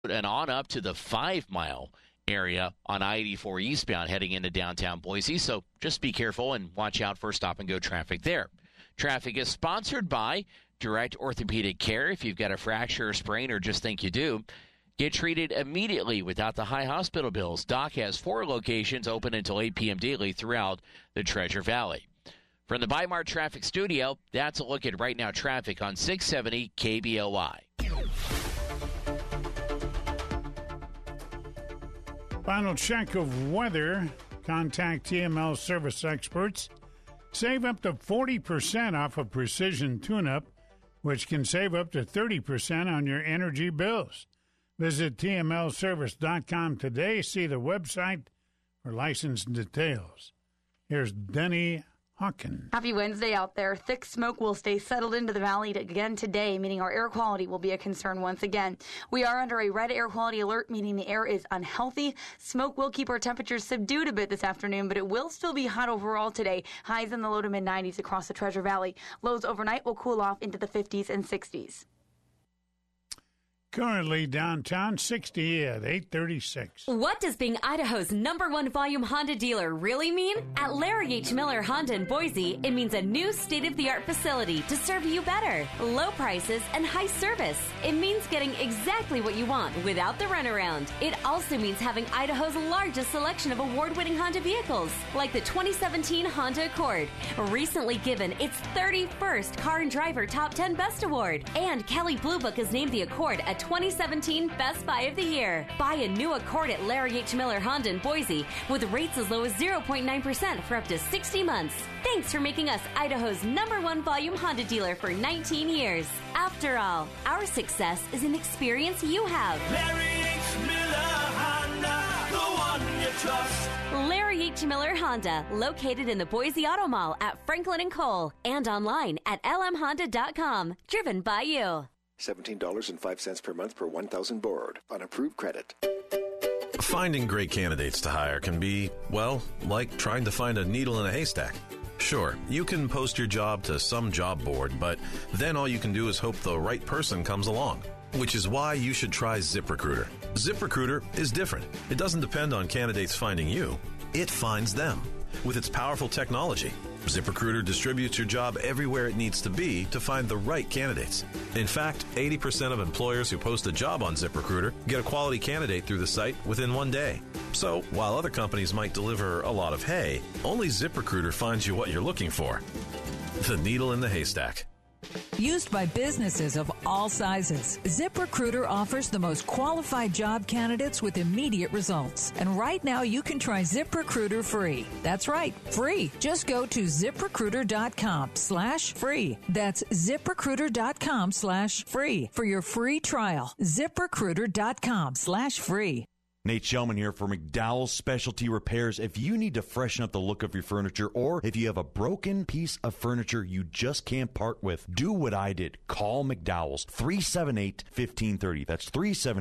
and on up to the 5 Mile area on I-84 eastbound heading into downtown Boise. So just be careful and watch out for stop-and-go traffic there. Traffic is sponsored by Direct Orthopedic Care. If you've got a fracture or sprain or just think you do, get treated immediately without the high hospital bills. Doc has 4 locations open until 8 p.m. daily throughout the Treasure Valley. From the Bi-Mart Traffic Studio, that's a look at right now traffic on 670 KBOI. Final check of weather. Contact TML service experts. Save up to 40% off a precision tune-up, which can save up to 30% on your energy bills. Visit TMLservice.com today. See the website for license details. Here's Denny Hawkins. Happy Wednesday out there. Thick smoke will stay settled into the valley again today, meaning our air quality will be a concern once again. We are under a red air quality alert, meaning the air is unhealthy. Smoke will keep our temperatures subdued a bit this afternoon, but it will still be hot overall today. Highs in the low to mid-90s across the Treasure Valley. Lows overnight will cool off into the 50s and 60s. Currently downtown, 60 at 836. What does being Idaho's #1 volume Honda dealer really mean? At Larry H. Miller Honda in Boise, it means a new state-of-the-art facility to serve you better, low prices, and high service. It means getting exactly what you want without the runaround. It also means having Idaho's largest selection of award-winning Honda vehicles, like the 2017 Honda Accord, recently given its 31st Car and Driver Top 10 Best Award. And Kelley Blue Book has named the Accord a 2017 Best Buy of the Year. Buy a new Accord at Larry H. Miller Honda in Boise with rates as low as 0.9% for up to 60 months. Thanks for making us Idaho's #1 volume Honda dealer for 19 years. After all, our success is an experience you have. Larry H. Miller Honda, the one you trust. Larry H. Miller Honda, located in the Boise Auto Mall at Franklin and Cole and online at lmhonda.com. Driven by you. $17.05 per month per 1,000 borrowed on approved credit. Finding great candidates to hire can be, well, like trying to find a needle in a haystack. Sure, you can post your job to some job board, but then all you can do is hope the right person comes along. Which is why you should try ZipRecruiter. ZipRecruiter is different. It doesn't depend on candidates finding you. It finds them. With its powerful technology, ZipRecruiter distributes your job everywhere it needs to be to find the right candidates. In fact, 80% of employers who post a job on ZipRecruiter get a quality candidate through the site within 1 day. So, while other companies might deliver a lot of hay, only ZipRecruiter finds you what you're looking for. The needle in the haystack. Used by businesses of all sizes, ZipRecruiter offers the most qualified job candidates with immediate results. And right now, you can try ZipRecruiter free. That's right, free. Just go to ZipRecruiter.com/free. That's ZipRecruiter.com/free for your free trial. ZipRecruiter.com/free. Nate Shellman here for McDowell's Specialty Repairs. If you need to freshen up the look of your furniture, or if you have a broken piece of furniture you just can't part with, do what I did. Call McDowell's, 378-1530. That's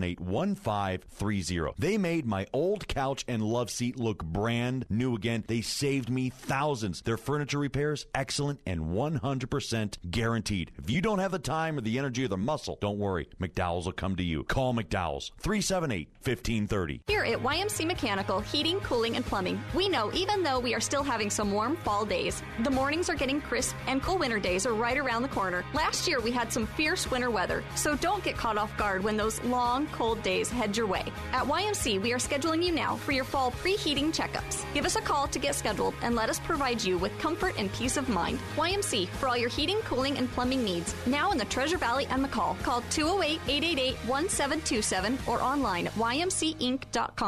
378-1530. They made my old couch and love seat look brand new again. They saved me thousands. Their furniture repairs, excellent and 100% guaranteed. If you don't have the time or the energy or the muscle, don't worry. McDowell's will come to you. Call McDowell's, 378-1530. Here at YMC Mechanical, Heating, Cooling, and Plumbing, we know even though we are still having some warm fall days, the mornings are getting crisp and cool winter days are right around the corner. Last year we had some fierce winter weather, so don't get caught off guard when those long, cold days head your way. At YMC, we are scheduling you now for your fall preheating checkups. Give us a call to get scheduled and let us provide you with comfort and peace of mind. YMC for all your heating, cooling, and plumbing needs. Now in the Treasure Valley and McCall. Call 208-888-1727 or online at ymcinc.com.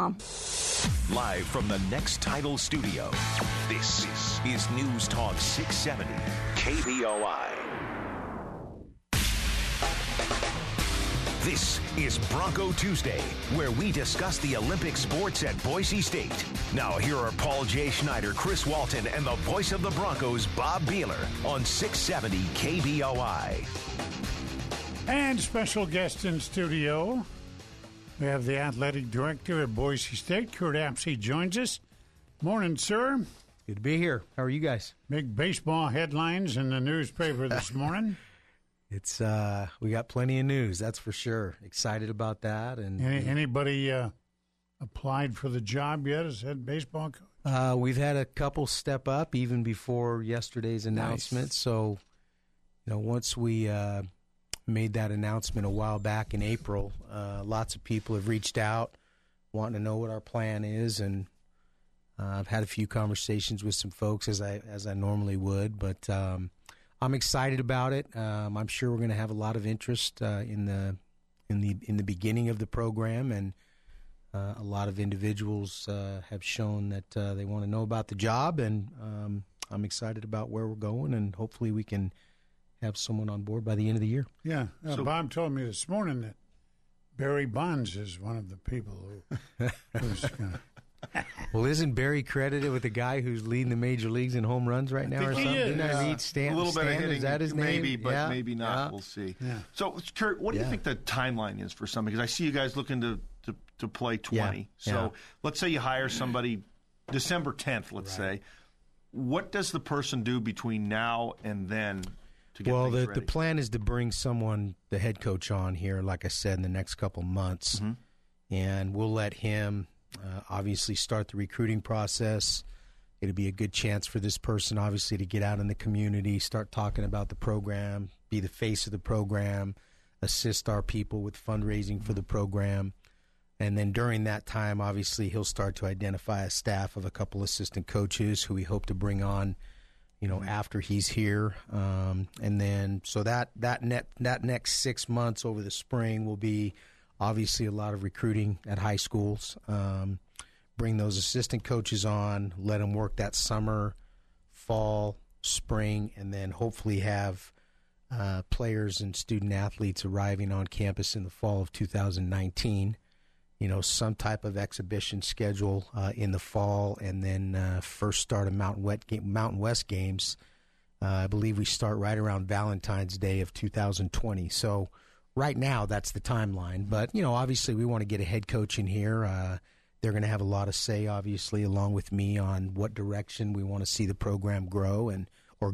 Live from the Next Title Studio, this is News Talk 670 KBOI. This is Bronco Tuesday, where we discuss the Olympic sports at Boise State. Now here are Paul J. Schneider, Chris Walton, and the voice of the Broncos, Bob Beeler, on 670 KBOI. And special guest in studio, we have the athletic director at Boise State, Kurt Apsey, joins us. Morning, sir. Good to be here. How are you guys? Big baseball headlines in the newspaper this morning. It's we got plenty of news, that's for sure. Excited about that. And anybody applied for the job yet as head baseball coach? We've had a couple step up even before yesterday's announcement. Nice. So, once we made that announcement a while back in April, lots of people have reached out wanting to know what our plan is, and I've had a few conversations with some folks as I normally would, but I'm excited about it. I'm sure we're going to have a lot of interest in the beginning of the program, and a lot of individuals have shown that they want to know about the job, and I'm excited about where we're going, and hopefully we can have someone on board by the end of the year. Yeah. Bob told me this morning that Barry Bonds is one of the people who's going to... Well, isn't Barry credited with the guy who's leading the major leagues in home runs right now or something? Didn't I read Stan? A little bit of hitting, is that his name? Maybe, but maybe not. We'll see. Yeah. So, Kurt, what do you think the timeline is for something? Because I see you guys looking to play 20. Yeah. So let's say you hire somebody December 10th, let's say. What does the person do between now and then to get things ready? The plan is to bring someone, the head coach, on here, like I said, in the next couple months. Mm-hmm. And we'll let him... obviously start the recruiting process. It'll be a good chance for this person, obviously, to get out in the community, start talking about the program, be the face of the program, assist our people with fundraising for the program. And then during that time, obviously, he'll start to identify a staff of a couple assistant coaches who we hope to bring on, after he's here. And then so that next 6 months over the spring will be obviously a lot of recruiting at high schools. Bring those assistant coaches on, let them work that summer, fall, spring, and then hopefully have players and student athletes arriving on campus in the fall of 2019. Some type of exhibition schedule in the fall, and then first start of Mountain West games. I believe we start right around Valentine's Day of 2020. So right now, that's the timeline. But, obviously we want to get a head coach in here. They're going to have a lot of say, obviously, along with me on what direction we want to see the program grow and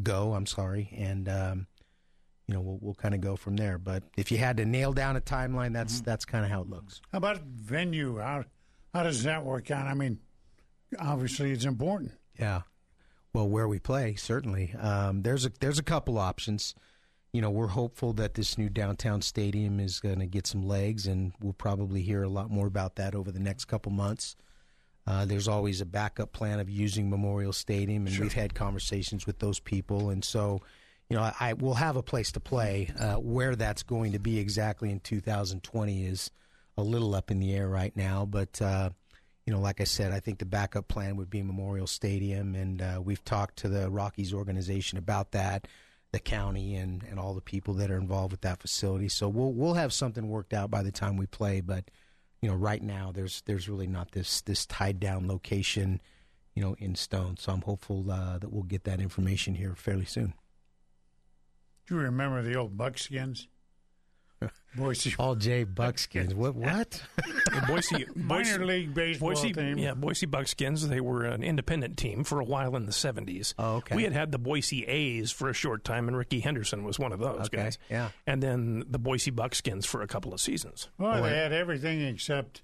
we'll kind of go from there. But if you had to nail down a timeline, that's kind of how it looks. How about venue? How does that work out? I mean, obviously it's important. Yeah. Well, where we play, certainly. There's a couple options. We're hopeful that this new downtown stadium is going to get some legs, and we'll probably hear a lot more about that over the next couple months. There's always a backup plan of using Memorial Stadium, and we've had conversations with those people. And so, we'll have a place to play. Where that's going to be exactly in 2020 is a little up in the air right now. But, like I said, I think the backup plan would be Memorial Stadium, and we've talked to the Rockies organization about that, the county and all the people that are involved with that facility. So we'll have something worked out by the time we play. But right now there's really not this tied down location, in stone. So I'm hopeful that we'll get that information here fairly soon. Do you remember the old Buckskins? Boise. All J Buckskins. What? Boise minor league baseball team. Yeah, Boise Buckskins. They were an independent team for a while in the 70s. Oh, okay. We had the Boise A's for a short time, and Ricky Henderson was one of those guys. Yeah. And then the Boise Buckskins for a couple of seasons. Well, they had everything except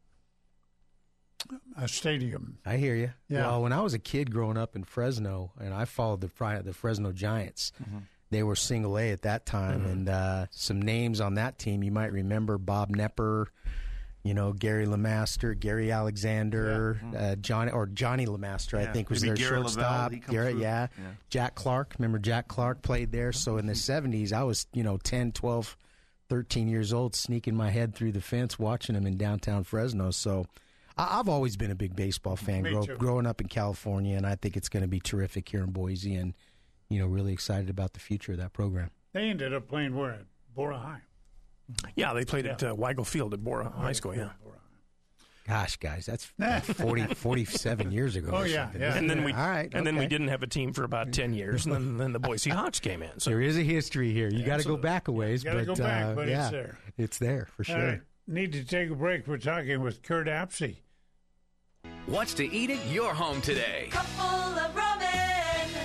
a stadium. I hear you. Yeah. Well, when I was a kid growing up in Fresno, and I followed the Fresno Giants. Mm-hmm. They were single A at that time, and some names on that team you might remember: Bob Nepper, Gary LeMaster, Gary Alexander, Johnny LeMaster, I think was their Gary shortstop. Garrett, Jack Clark. Remember Jack Clark played there. So in the 70s, I was 10, 12, 13 years old, sneaking my head through the fence, watching them in downtown Fresno. So I've always been a big baseball fan, growing up in California, and I think it's going to be terrific here in Boise, and really excited about the future of that program. They ended up playing where? At Bora High. Yeah, they played at Weigel Field at Bora High School, yeah. Gosh, guys, that's 47 years ago. Oh, yeah. And then we didn't have a team for about 10 years, and then the Boise Hawks came in. So there is a history here. You got to go back a ways. You got to go back, but it's there. It's there, for sure. Need to take a break. We're talking with Kurt Apsey. What's to eat at your home today? Couple of ramen.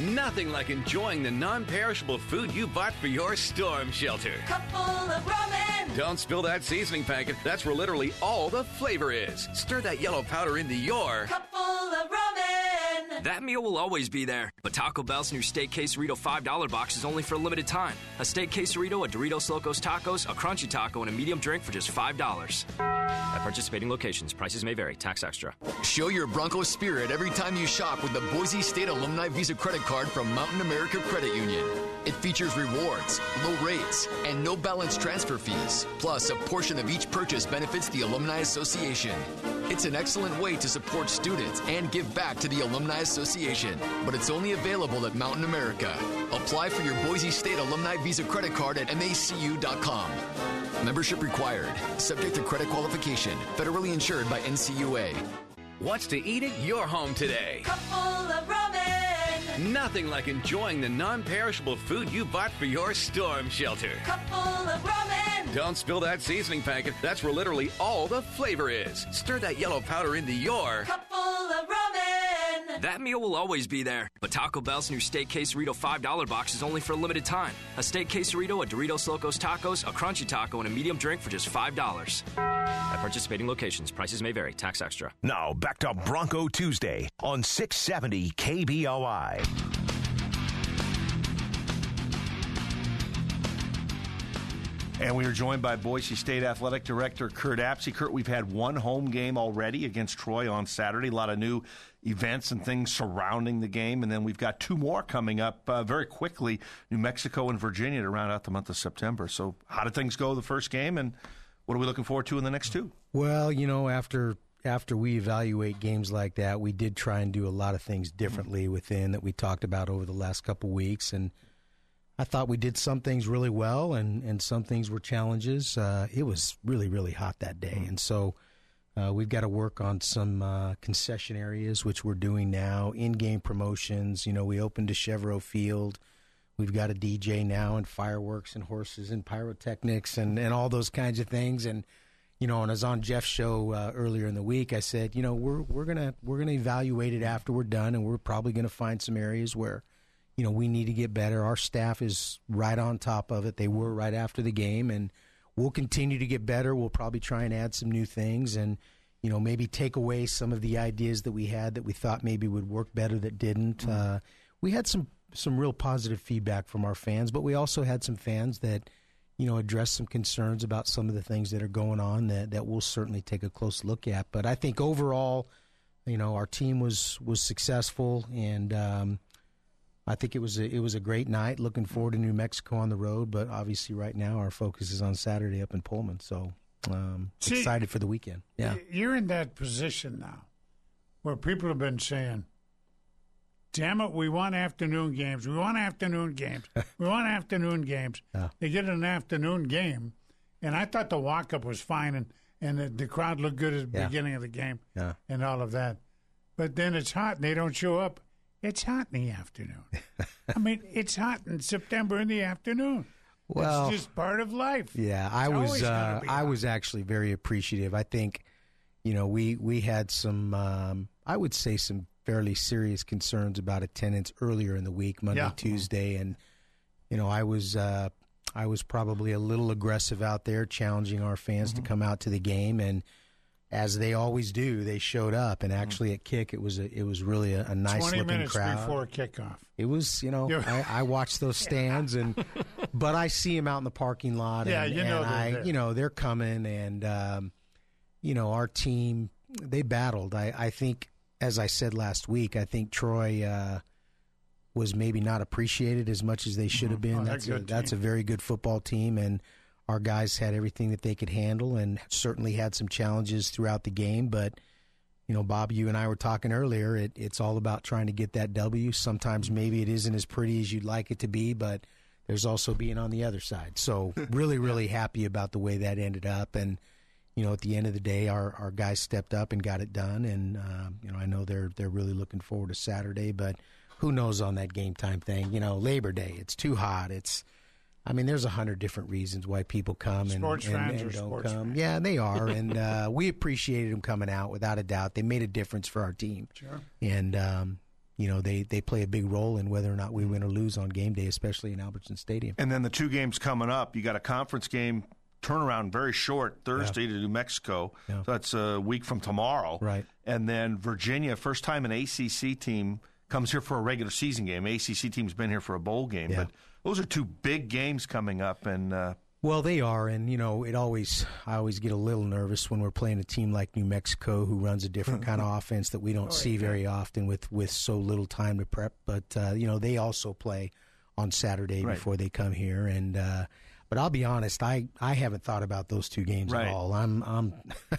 Nothing like enjoying the non-perishable food you bought for your storm shelter. Cupful of ramen. Don't spill that seasoning packet. That's where literally all the flavor is. Stir that yellow powder into your Cupful of ramen. That meal will always be there, but Taco Bell's new Steak Quesarito $5 box is only for a limited time. A Steak Quesarito, a Doritos Locos Tacos, a Crunchy Taco, and a medium drink for just $5. At participating locations, prices may vary. Tax extra. Show your Bronco spirit every time you shop with the Boise State Alumni Visa Credit Card from Mountain America Credit Union. It features rewards, low rates, and no balance transfer fees. Plus, a portion of each purchase benefits the Alumni Association. It's an excellent way to support students and give back to the Alumni Association, but it's only available at Mountain America. Apply for your Boise State Alumni Visa Credit Card at macu.com. Membership required. Subject to credit qualification. Federally insured by NCUA. What's to eat at your home today? Cupful of ramen. Nothing like enjoying the non-perishable food you bought for your storm shelter. Cupful of ramen. Don't spill that seasoning packet. That's where literally all the flavor is. Stir that yellow powder into your Cupful of ramen. That meal will always be there, but Taco Bell's new Steak Quesarito $5 box is only for a limited time. A Steak Quesarito, a Doritos Locos Tacos, a Crunchy Taco, and a medium drink for just $5. At participating locations, prices may vary. Tax extra. Now back to Bronco Tuesday on 670 KBOI. And we are joined by Boise State Athletic Director Curt Apsey. Curt, we've had one home game already against Troy on Saturday. A lot of new events and things surrounding the game. And then we've got two more coming up very quickly, New Mexico and Virginia, to round out the month of September. So how did things go the first game, and what are we looking forward to in the next two? Well, you know, after we evaluate games like that, we did try and do a lot of things differently within that we talked about over the last couple of weeks. And I thought we did some things really well, and some things were challenges. It was really, really hot that day. And so we've got to work on some concession areas, which we're doing now, in-game promotions. You know, we opened to Chevrolet Field. We've got a DJ now, and fireworks and horses and pyrotechnics and all those kinds of things. And, you know, and I was on Jeff's show earlier in the week, I said, you know, we're gonna evaluate it after we're done, and we're probably going to find some areas where, you know, we need to get better. Our staff is right on top of it. They were right after the game, and we'll continue to get better. We'll probably try and add some new things and, you know, maybe take away some of the ideas that we had that we thought maybe would work better that didn't. We had some real positive feedback from our fans, but we also had some fans that, you know, addressed some concerns about some of the things that are going on that we'll certainly take a close look at. But I think overall, you know, our team was successful, and I think it was a great night. Looking forward to New Mexico on the road, but obviously right now our focus is on Saturday up in Pullman. So excited for the weekend. Yeah, you're in that position now where people have been saying, damn it, we want afternoon games. We want afternoon games. We want afternoon games. Yeah. They get an afternoon game, and I thought the walk-up was fine, and the crowd looked good at the beginning of the game and all of that. But then it's hot, and they don't show up. It's hot in the afternoon. I mean, it's hot in September in the afternoon. Well, it's just part of life. Yeah, I was actually very appreciative. I think, you know, we had some, I would say some fairly serious concerns about attendance earlier in the week, Monday, Tuesday, and you know, I was probably a little aggressive out there, challenging our fans to come out to the game, and as they always do, they showed up. And actually, at kick, it was really a nice looking 20 minutes crowd before kickoff. It was, you know, I watched those stands, but I see them out in the parking lot, and they're coming, and you know, our team, they battled. I think, as I said last week, I think Troy was maybe not appreciated as much as they should have been. That's a very good football team, and our guys had everything that they could handle, and certainly had some challenges throughout the game. But, you know, Bob, you and I were talking earlier, it's all about trying to get that W. Sometimes maybe it isn't as pretty as you'd like it to be, but there's also being on the other side. So really, really happy about the way that ended up. And, you know, at the end of the day, our guys stepped up and got it done. And, you know, I know they're really looking forward to Saturday, but who knows on that game time thing. You know, Labor Day, it's too hot. There's 100 different reasons why people come and don't come. Fans. Yeah, they are. And we appreciated them coming out, without a doubt. They made a difference for our team. Sure. And, they play a big role in whether or not we win or lose on game day, especially in Albertson Stadium. And then the 2 games coming up, you got a conference game turnaround very short Thursday to New Mexico. So that's a week from tomorrow. Right. And then Virginia, first time an ACC team comes here for a regular season game. ACC team's been here for a bowl game. Yeah. But those are 2 big games coming up. And well, they are, and I always get a little nervous when we're playing a team like New Mexico who runs a different kind of offense that we don't see very often with so little time to prep. But they also play on Saturday before they come here, and but I'll be honest, I haven't thought about those 2 games at all. I'm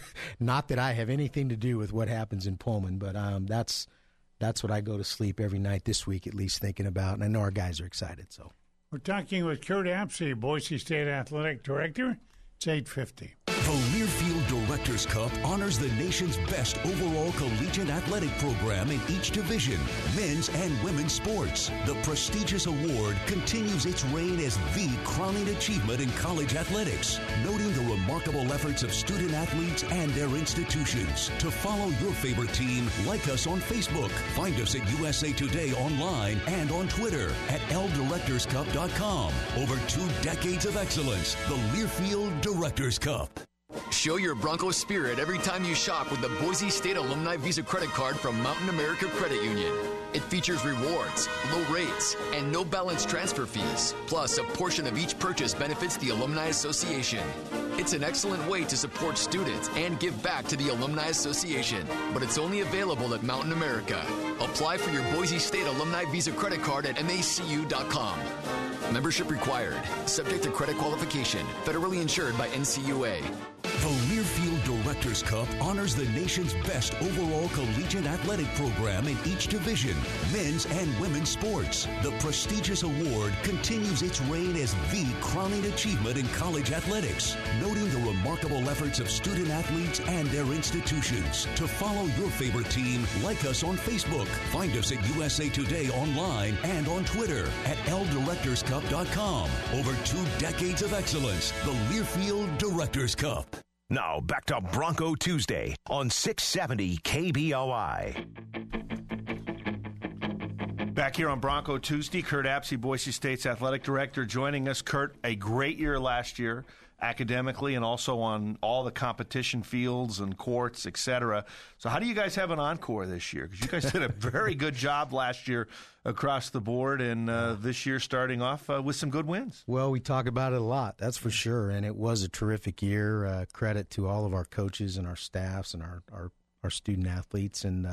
not that I have anything to do with what happens in Pullman, but that's what I go to sleep every night this week at least thinking about, and I know our guys are excited. So. We're talking with Kurt Apsey, Boise State Athletic Director. It's 8:50. The Learfield Directors Cup honors the nation's best overall collegiate athletic program in each division, men's and women's sports. The prestigious award continues its reign as the crowning achievement in college athletics, noting the remarkable efforts of student athletes and their institutions. To follow your favorite team, like us on Facebook. Find us at USA Today online and on Twitter at ldirectorscup.com. Over 2 decades of excellence, the Learfield Directors Cup. Show your Broncos spirit every time you shop with the Boise State Alumni Visa Credit Card from Mountain America Credit Union. It features rewards, low rates, and no balance transfer fees. Plus, a portion of each purchase benefits the Alumni Association. It's an excellent way to support students and give back to the Alumni Association, but it's only available at Mountain America. Apply for your Boise State Alumni Visa Credit Card at macu.com. Membership required. Subject to credit qualification. Federally insured by NCUA. The Learfield Directors Cup honors the nation's best overall collegiate athletic program in each division, men's and women's sports. The prestigious award continues its reign as the crowning achievement in college athletics, noting the remarkable efforts of student athletes and their institutions. To follow your favorite team, like us on Facebook. Find us at USA Today online and on Twitter at ldirectorscup.com. Over 2 decades of excellence, the Learfield Directors Cup. Now, back to Bronco Tuesday on 670 KBOI. Back here on Bronco Tuesday, Kurt Apsey, Boise State's athletic director, joining us. Kurt, a great year last year, academically and also on all the competition fields and courts, etc. So how do you guys have an encore this year? Because you guys did a very good job last year across the board, and this year starting off with some good wins. Well, we talk about it a lot, that's for sure, and it was a terrific year. Credit to all of our coaches and our staffs and our student athletes. And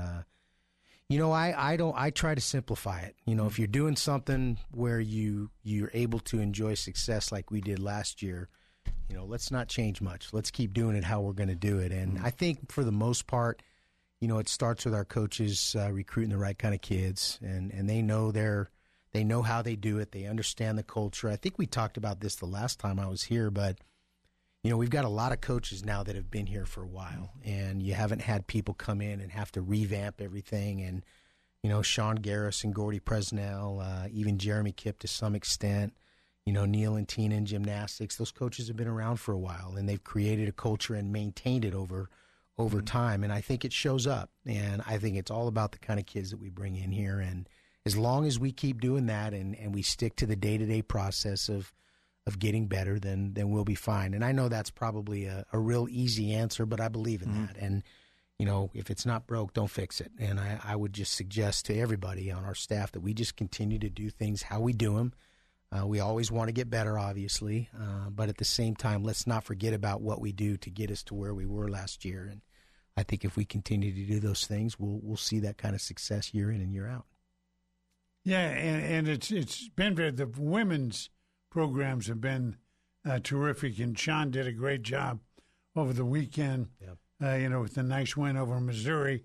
I try to simplify it. If you're doing something where you're able to enjoy success like we did last year, let's not change much. Let's keep doing it how we're going to do it. And I think for the most part, it starts with our coaches recruiting the right kind of kids, and they know they know how they do it. They understand the culture. I think we talked about this the last time I was here, but we've got a lot of coaches now that have been here for a while, and you haven't had people come in and have to revamp everything. And Sean Garris and Gordy Presnell, even Jeremy Kipp to some extent. Neil and Tina in gymnastics, those coaches have been around for a while, and they've created a culture and maintained it over time. And I think it shows up. And I think it's all about the kind of kids that we bring in here. And as long as we keep doing that and we stick to the day-to-day process of getting better, then we'll be fine. And I know that's probably a real easy answer, but I believe in that. And, if it's not broke, don't fix it. And I would just suggest to everybody on our staff that we just continue to do things how we do them. We always want to get better, obviously, but at the same time, let's not forget about what we do to get us to where we were last year. And I think if we continue to do those things, we'll see that kind of success year in and year out. Yeah, and it's been the women's programs have been terrific, and Sean did a great job over the weekend. With the nice win over Missouri,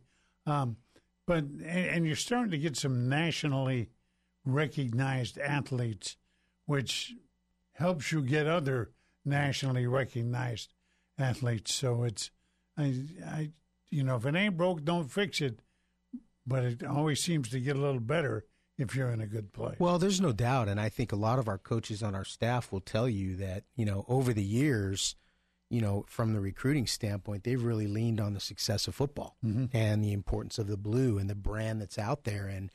but you're starting to get some nationally recognized athletes, which helps you get other nationally recognized athletes. So it's, if it ain't broke, don't fix it. But it always seems to get a little better if you're in a good place. Well, there's no doubt, and I think a lot of our coaches on our staff will tell you that, over the years, from the recruiting standpoint, they've really leaned on the success of football and the importance of the blue and the brand that's out there. And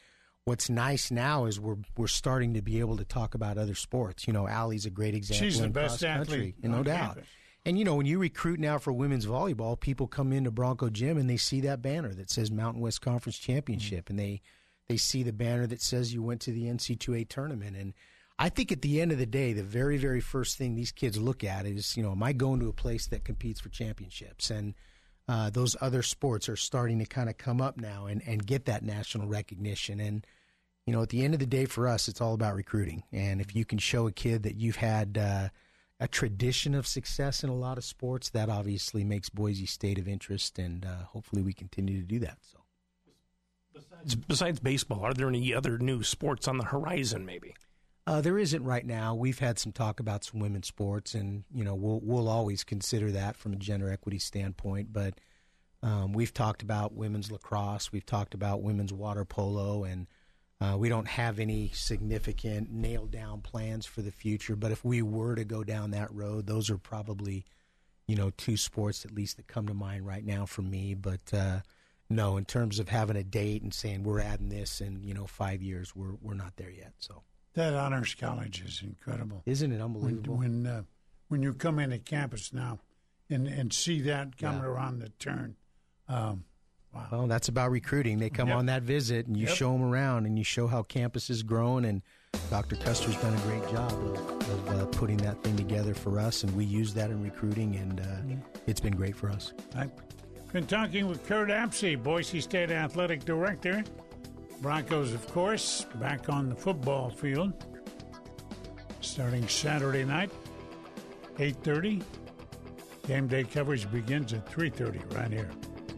what's nice now is we're starting to be able to talk about other sports. You know, Allie's a great example. She's the in best athlete, no doubt. Campus. And, you know, when you recruit now for women's volleyball, people come into Bronco Gym and they see that banner that says Mountain West Conference Championship, and they see the banner that says you went to the NC2A tournament. And I think at the end of the day, the very, very first thing these kids look at is, you know, am I going to a place that competes for championships? And those other sports are starting to kind of come up now and get that national recognition. And, you know, at the end of the day for us, it's all about recruiting. And if you can show a kid that you've had a tradition of success in a lot of sports, that obviously makes Boise State of interest, and hopefully we continue to do that. So, besides baseball, are there any other new sports on the horizon maybe? There isn't right now. We've had some talk about some women's sports, and you know we'll always consider that from a gender equity standpoint. But we've talked about women's lacrosse, we've talked about women's water polo, and we don't have any significant nailed down plans for the future. But if we were to go down that road, those are probably, you know, two sports at least that come to mind right now for me. But no, in terms of having a date and saying we're adding this in, you know, 5 years, we're not there yet. So. That honors college is incredible. Isn't it unbelievable? When you come into campus now and see that coming around the turn, wow. Well, that's about recruiting. They come on that visit, and you show them around, and you show how campus has grown, and Dr. Custer's done a great job of putting that thing together for us, and we use that in recruiting, and it's been great for us. I've been talking with Kurt Apsey, Boise State Athletic Director. Broncos, of course, back on the football field, starting Saturday night, 8:30. Game day coverage begins at 3:30 right here.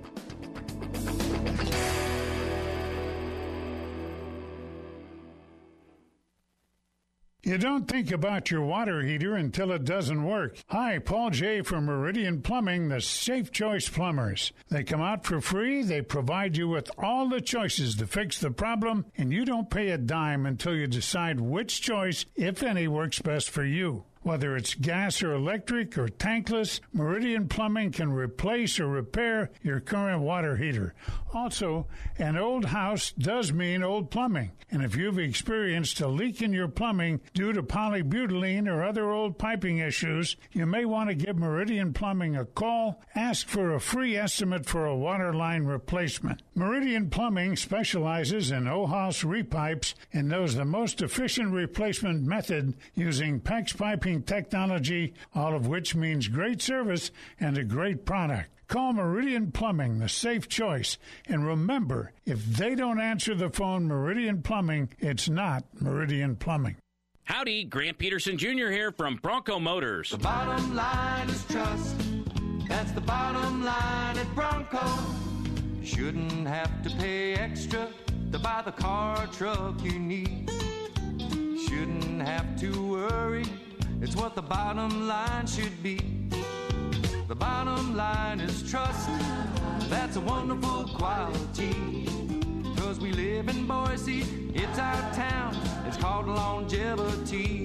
You don't think about your water heater until it doesn't work. Hi, Paul J. from Meridian Plumbing, the Safe Choice Plumbers. They come out for free, they provide you with all the choices to fix the problem, and you don't pay a dime until you decide which choice, if any, works best for you. Whether it's gas or electric or tankless, Meridian Plumbing can replace or repair your current water heater. Also, an old house does mean old plumbing. And if you've experienced a leak in your plumbing due to polybutylene or other old piping issues, you may want to give Meridian Plumbing a call. Ask for a free estimate for a water line replacement. Meridian Plumbing specializes in O-house repipes and knows the most efficient replacement method using PEX piping technology, all of which means great service and a great product. Call Meridian Plumbing, the safe choice. And remember, if they don't answer the phone, Meridian Plumbing, it's not Meridian Plumbing. Howdy, Grant Peterson Jr. here from Bronco Motors. The bottom line is trust. That's the bottom line at Bronco. You shouldn't have to pay extra to buy the car or truck you need. You shouldn't have to worry. It's what the bottom line should be. The bottom line is trust. That's a wonderful quality. 'Cause we live in Boise, it's our town. It's called longevity.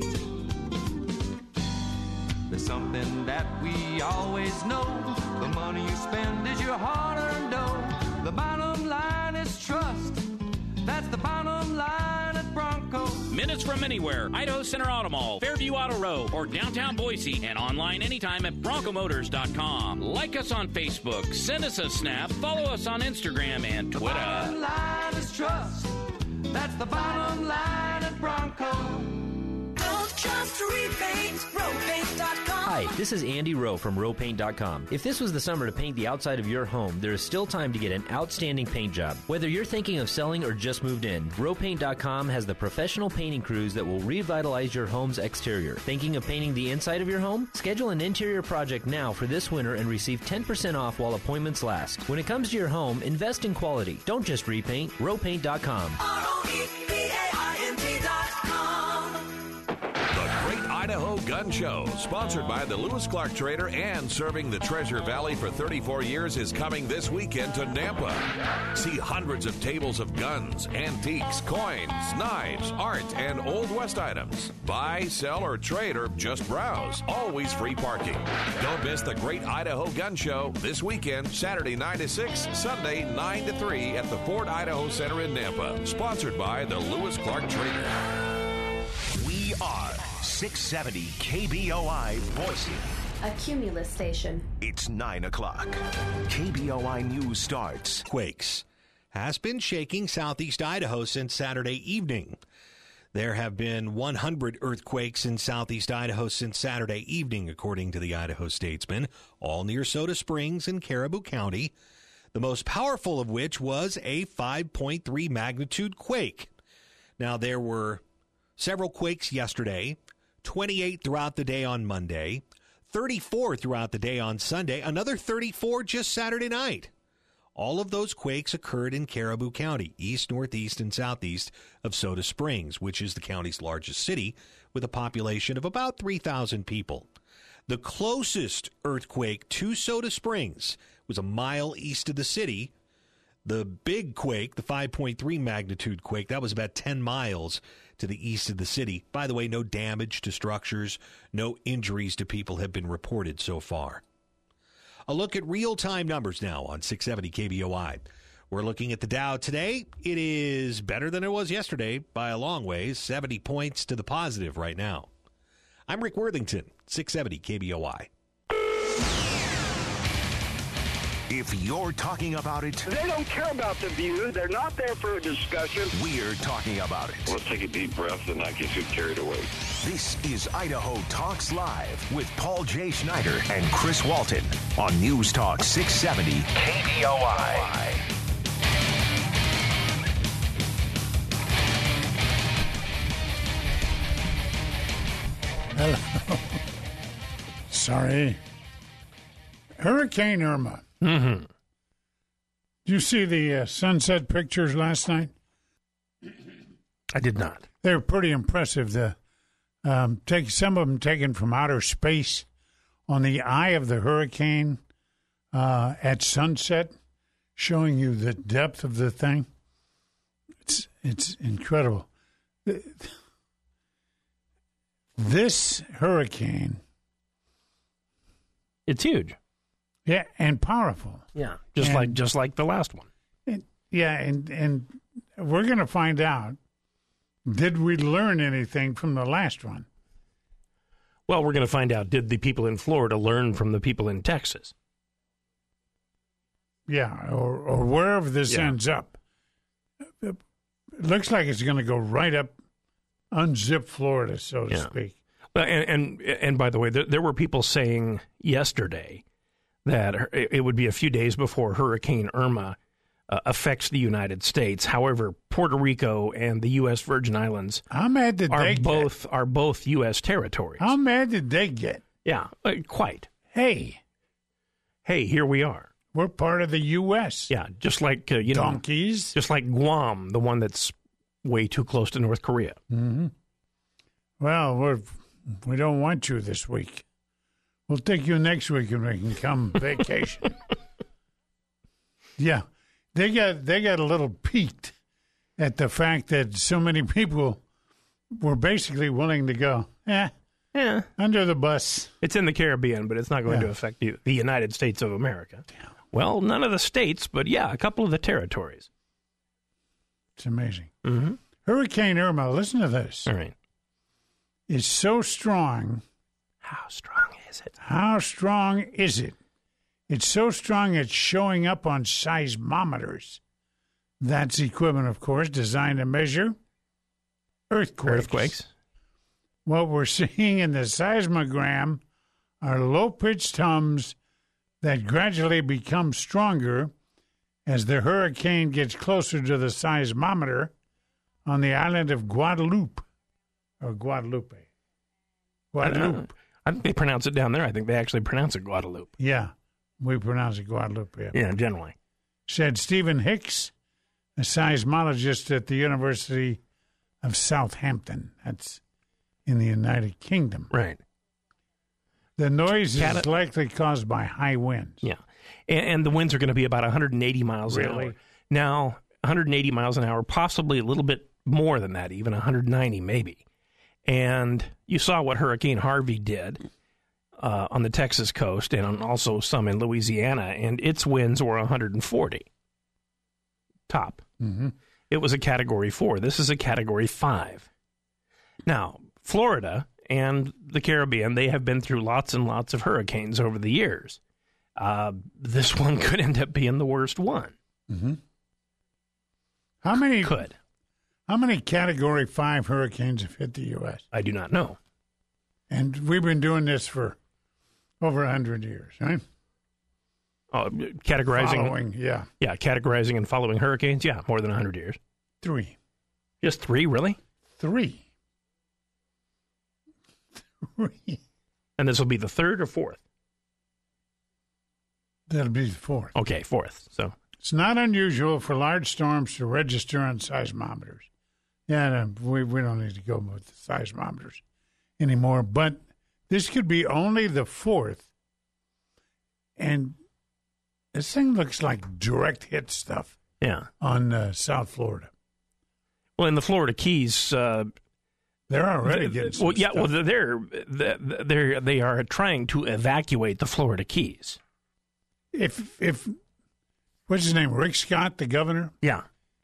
There's something that we always know. The money you spend is your hard-earned dough. The bottom line is trust. That's the bottom line at Bronco. Minutes from anywhere, Idaho Center Auto Mall, Fairview Auto Row, or downtown Boise, and online anytime at BroncoMotors.com. Like us on Facebook, send us a snap, follow us on Instagram and Twitter. The bottom line is trust. That's the bottom line at Bronco. Don't just repaint, RowPaint.com. Hi, this is Andy Rowe from RowPaint.com. If this was the summer to paint the outside of your home, there is still time to get an outstanding paint job. Whether you're thinking of selling or just moved in, RowPaint.com has the professional painting crews that will revitalize your home's exterior. Thinking of painting the inside of your home? Schedule an interior project now for this winter and receive 10% off while appointments last. When it comes to your home, invest in quality. Don't just repaint. RowPaint.com. Idaho Gun Show, sponsored by the Lewis Clark Trader and serving the Treasure Valley for 34 years, is coming this weekend to Nampa. See hundreds of tables of guns, antiques, coins, knives, art, and Old West items. Buy, sell, or trade, or just browse. Always free parking. Don't miss the Great Idaho Gun Show this weekend, Saturday 9 to 6, Sunday 9 to 3 at the Ford Idaho Center in Nampa. Sponsored by the Lewis Clark Trader. We are 670 KBOI Boise. A Cumulus station. It's 9 o'clock. KBOI News starts. Quakes has been shaking southeast Idaho since Saturday evening. There have been 100 earthquakes in southeast Idaho since Saturday evening, according to the Idaho Statesman, all near Soda Springs and Caribou County, the most powerful of which was a 5.3 magnitude quake. Now, there were several quakes yesterday, 28 throughout the day on Monday, 34 throughout the day on Sunday, another 34 just Saturday night. All of those quakes occurred in Caribou County, east, northeast, and southeast of Soda Springs, which is the county's largest city, with a population of about 3,000 people. The closest earthquake to Soda Springs was a mile east of the city. The big quake, the 5.3 magnitude quake, that was about 10 miles to the east of the city. By the way, no damage to structures, no injuries to people have been reported so far. A look at real-time numbers now on 670 KBOI. We're looking at the Dow today. It is better than it was yesterday by a long ways, 70 points to the positive right now. I'm Rick Worthington, 670 KBOI. If you're talking about it, they don't care about the view. They're not there for a discussion. We're talking about it. Let's take a deep breath and not get too carried away. This is Idaho Talks Live with Paul J. Schneider and Chris Walton on News Talk 670 KBOI. Hello. Sorry. Hurricane Irma. Mm-hmm. Did you see the sunset pictures last night? I did not. They were pretty impressive. Some of them taken from outer space on the eye of the hurricane at sunset, showing you the depth of the thing. It's incredible. This hurricane, it's huge. Yeah, and powerful. Yeah, just like the last one. And we're going to find out, did we learn anything from the last one? Well, we're going to find out, did the people in Florida learn from the people in Texas? Yeah, or wherever this ends up. It looks like it's going to go right up, unzip Florida, so to speak. Well, and by the way, there were people saying yesterday that it would be a few days before Hurricane Irma affects the United States. However, Puerto Rico and the U.S. Virgin Islands are both U.S. territories. How mad did they get? Yeah, quite. Hey, here we are. We're part of the U.S. Yeah, just like donkeys, just like Guam, the one that's way too close to North Korea. Mm-hmm. Well, we don't want you this week. We'll take you next week and we can come vacation. Yeah, they got a little piqued at the fact that so many people were basically willing to go, under the bus. It's in the Caribbean, but it's not going to affect the United States of America. Yeah. Well, none of the states, but a couple of the territories. It's amazing. Mm-hmm. Hurricane Irma, listen to this. All right. Is so strong. How strong is it? How strong is it? It's so strong it's showing up on seismometers. That's equipment, of course, designed to measure earthquakes. What we're seeing in the seismogram are low-pitched hums that gradually become stronger as the hurricane gets closer to the seismometer on the island of Guadeloupe. Or Guadeloupe. Guadeloupe. I think they pronounce it down there. I think they actually pronounce it Guadeloupe. Yeah, we pronounce it Guadeloupe. Yeah, generally. Said Stephen Hicks, a seismologist at the University of Southampton. That's in the United Kingdom. Right. The noise is likely caused by high winds. Yeah. And the winds are going to be about 180 miles an hour. Now, 180 miles an hour, possibly a little bit more than that, even 190 maybe. And you saw what Hurricane Harvey did on the Texas coast and also some in Louisiana, and its winds were 140 top. Mm-hmm. It was a Category 4. This is a Category 5. Now, Florida and the Caribbean, they have been through lots and lots of hurricanes over the years. This one could end up being the worst one. Mm-hmm. How many Category 5 hurricanes have hit the U.S.? I do not know. And we've been doing this for over 100 years, right? Categorizing. Yeah, categorizing and following hurricanes. Yeah, more than 100 years. 3. Just 3, really? 3. And this will be the third or fourth? That'll be the fourth. Okay, fourth. So it's not unusual for large storms to register on seismometers. Yeah, we don't need to go with the seismometers anymore. But this could be only the fourth. And this thing looks like direct hit stuff. Yeah. On South Florida. Well, in the Florida Keys, they're already getting some stuff. Well, they are trying to evacuate the Florida Keys. If what's his name, Rick Scott, the governor? Yeah.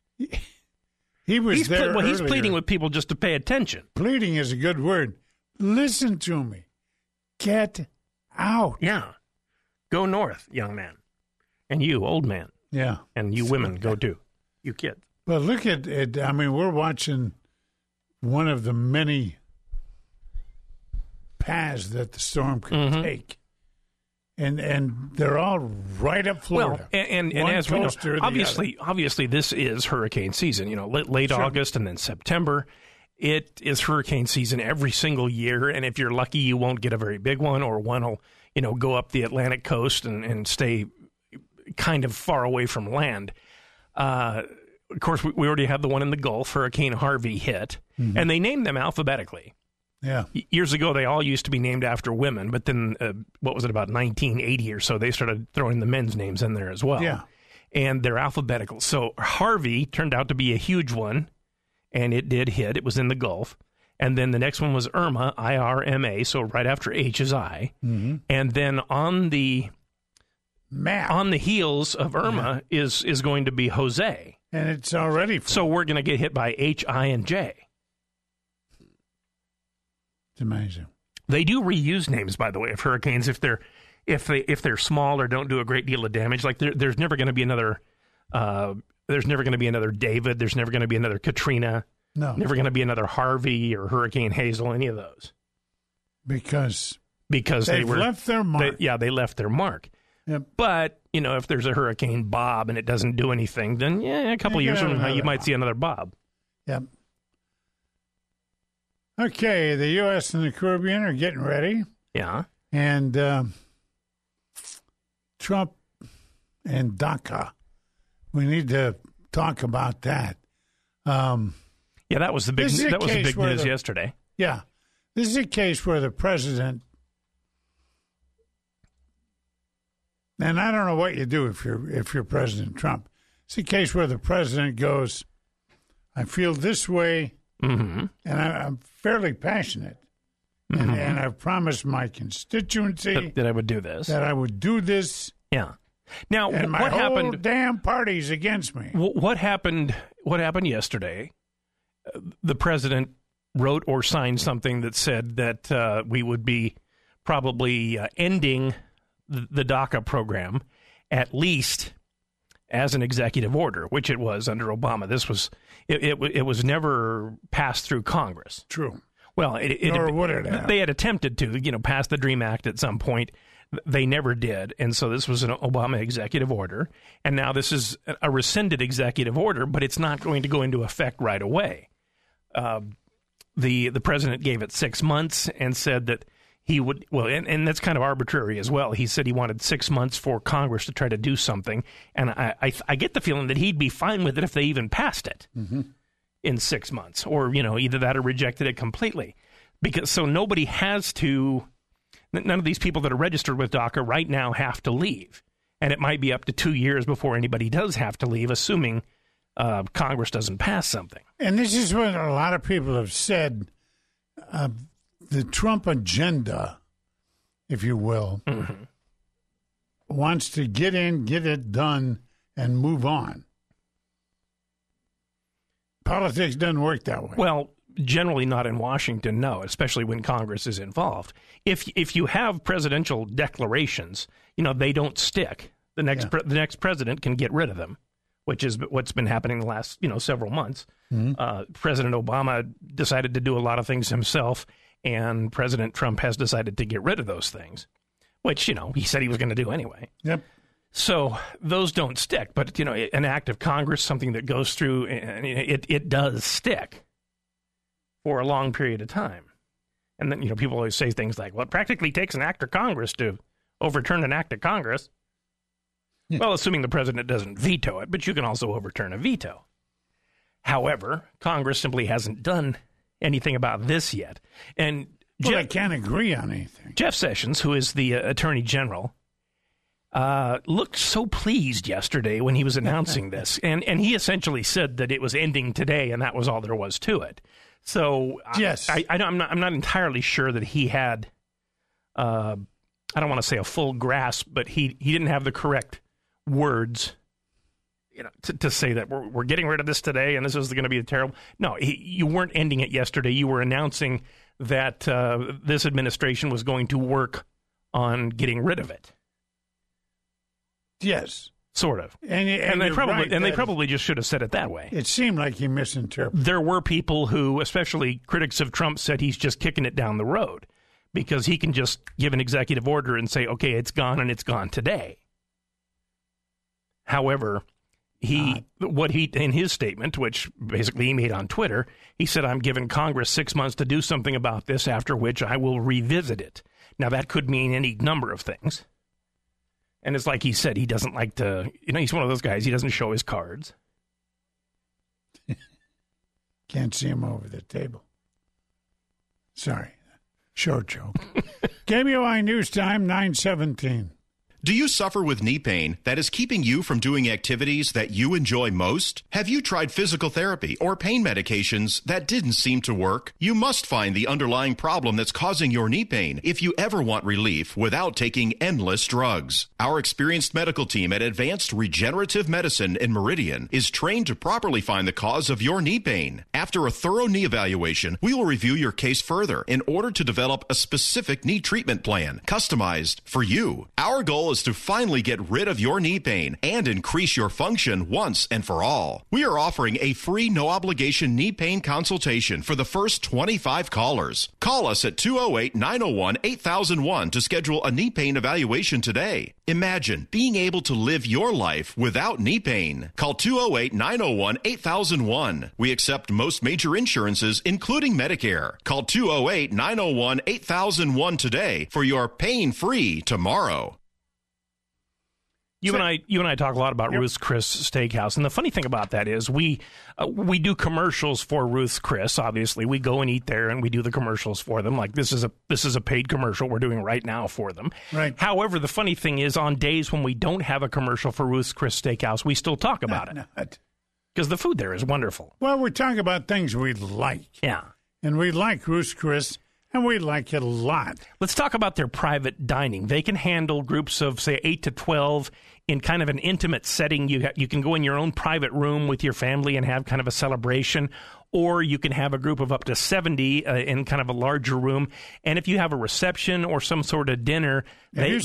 He's there he's pleading with people just to pay attention. Pleading is a good word. Listen to me. Get out. Yeah. Go north, young man. And you, old man. Yeah. And you women, go too. You kids. But look at it. I mean, we're watching one of the many paths that the storm could take. And they're all right up Florida. Well, and as we know, obviously this is hurricane season. You know, late August and then September. It is hurricane season every single year, and if you're lucky, you won't get a very big one, or one will, go up the Atlantic coast and stay kind of far away from land. Of course, we already had the one in the Gulf. Hurricane Harvey hit, and they named them alphabetically. Yeah. Years ago, they all used to be named after women, but then, what was it, about 1980 or so, they started throwing the men's names in there as well. Yeah. And they're alphabetical. So Harvey turned out to be a huge one, and it did hit. It was in the Gulf. And then the next one was Irma, I-R-M-A, so right after H is I. Mm-hmm. And then on the map, on the heels of Irma is going to be Jose. And it's already so we're going to get hit by H, I, and J. It's amazing. They do reuse names, by the way, of hurricanes if they're small or don't do a great deal of damage. Like there's never going to be another David. There's never going to be another Katrina. No. Never going to be another Harvey or Hurricane Hazel. Any of those. Because they've left their mark. They left their mark. Yep. But if there's a Hurricane Bob and it doesn't do anything, then a couple of years from now you might see another Bob. Yep. Okay, the U.S. and the Caribbean are getting ready. Yeah. And Trump and DACA, we need to talk about that. That was the big news yesterday. Yeah. This is a case where the president, and I don't know what you do if you're President Trump. It's a case where the president goes, I feel this way. Mm-hmm. And I'm fairly passionate. Mm-hmm. And I've promised my constituency that I would do this. That I would do this. Yeah. Now, and what happened? Damn party's against me. What happened? What happened yesterday? The president wrote or signed something that said that we would be probably ending the DACA program, at least as an executive order, which it was under Obama. This was it was never passed through Congress. True. Well, would it have? They had attempted to, pass the DREAM Act at some point. They never did, and so this was an Obama executive order, and now this is a rescinded executive order, but it's not going to go into effect right away. The president gave it 6 months and said that he would, and that's kind of arbitrary as well. He said he wanted 6 months for Congress to try to do something, and I get the feeling that he'd be fine with it if they even passed it in 6 months, or either that or rejected it completely, because so nobody has to None of these people that are registered with DACA right now have to leave. And it might be up to 2 years before anybody does have to leave, assuming Congress doesn't pass something. And this is what a lot of people have said. The Trump agenda, if you will, wants to get in, get it done, and move on. Politics doesn't work that way. Well, generally not in Washington, no, especially when Congress is involved. If you have presidential declarations, they don't stick. The next president can get rid of them, which is what's been happening the last several months. President Obama decided to do a lot of things himself, and President Trump has decided to get rid of those things, which he said he was going to do anyway. Yep. So those don't stick, but an act of Congress, something that goes through, it does stick for a long period of time. And then people always say things like, "Well, it practically takes an act of Congress to overturn an act of Congress." Yeah. Well, assuming the president doesn't veto it, but you can also overturn a veto. However, Congress simply hasn't done anything about this yet, and I can't agree on anything. Jeff Sessions, who is the Attorney General, looked so pleased yesterday when he was announcing this, and he essentially said that it was ending today, and that was all there was to it. So yes, I'm not entirely sure that he had, I don't want to say a full grasp, but he didn't have the correct words, to say that we're getting rid of this today, and this is going to be a terrible. No, you weren't ending it yesterday. You were announcing that this administration was going to work on getting rid of it. Yes. Sort of. And they probably just should have said it that way. It seemed like he misinterpreted. There were people who, especially critics of Trump, said he's just kicking it down the road because he can just give an executive order and say, okay, it's gone and it's gone today. However, in his statement, which basically he made on Twitter, he said, "I'm giving Congress 6 months to do something about this, after which I will revisit it." Now, that could mean any number of things. And it's like he said, he doesn't like to, he's one of those guys, he doesn't show his cards. Can't see him over the table. Sorry. Short joke. KBOI News Time, 9:17. Do you suffer with knee pain that is keeping you from doing activities that you enjoy most? Have you tried physical therapy or pain medications that didn't seem to work? You must find the underlying problem that's causing your knee pain if you ever want relief without taking endless drugs. Our experienced medical team at Advanced Regenerative Medicine in Meridian is trained to properly find the cause of your knee pain. After a thorough knee evaluation, we will review your case further in order to develop a specific knee treatment plan customized for you. Our goal is to finally get rid of your knee pain and increase your function once and for all. We are offering a free no-obligation knee pain consultation for the first 25 callers. Call us at 208-901-8001 to schedule a knee pain evaluation today. Imagine being able to live your life without knee pain. Call 208-901-8001. We accept most major insurances, including Medicare. Call 208-901-8001 today for your pain-free tomorrow. You and I talk a lot about Ruth's Chris Steakhouse, and the funny thing about that is we do commercials for Ruth's Chris. Obviously, we go and eat there, and we do the commercials for them. Like this is a paid commercial we're doing right now for them. Right. However, the funny thing is, on days when we don't have a commercial for Ruth's Chris Steakhouse, we still talk about it because the food there is wonderful. Well, we're talking about things we like. Yeah, and we like Ruth's Chris. And we like it a lot. Let's talk about their private dining. They can handle groups of, say, 8 to 12 in kind of an intimate setting. You can go in your own private room with your family and have kind of a celebration, or you can have a group of up to 70 in kind of a larger room. And if you have a reception or some sort of dinner, they've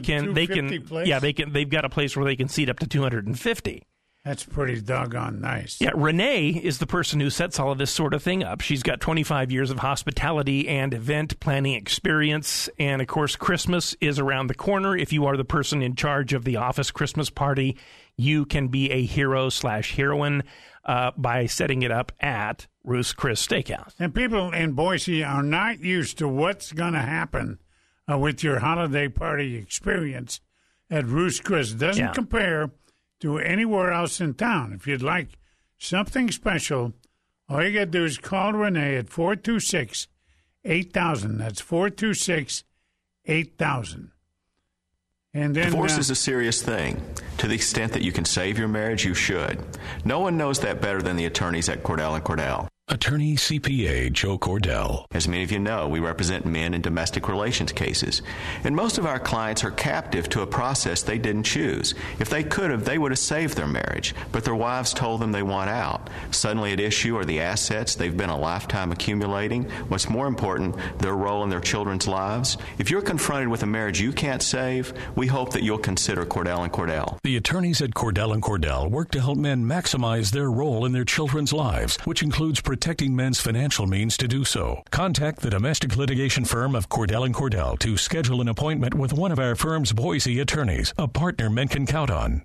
got a place where they can seat up to 250. That's pretty doggone nice. Yeah, Renee is the person who sets all of this sort of thing up. She's got 25 years of hospitality and event planning experience. And, of course, Christmas is around the corner. If you are the person in charge of the office Christmas party, you can be a hero/heroine by setting it up at Ruth's Chris Steakhouse. And people in Boise are not used to what's going to happen with your holiday party experience at Ruth's Chris. Doesn't compare to anywhere else in town. If you'd like something special, all you got to do is call Renee at 426-8000. That's 8,000. And then divorce is a serious thing. To the extent that you can save your marriage, you should. No one knows that better than the attorneys at Cordell & Cordell. Attorney CPA Joe Cordell. As many of you know, we represent men in domestic relations cases. And most of our clients are captive to a process they didn't choose. If they could have, they would have saved their marriage. But their wives told them they want out. Suddenly at issue are the assets they've been a lifetime accumulating. What's more important, their role in their children's lives. If you're confronted with a marriage you can't save, we hope that you'll consider Cordell & Cordell. The attorneys at Cordell & Cordell work to help men maximize their role in their children's lives, which includes protecting men's financial means to do so. Contact the domestic litigation firm of Cordell & Cordell to schedule an appointment with one of our firm's Boise attorneys, a partner men can count on.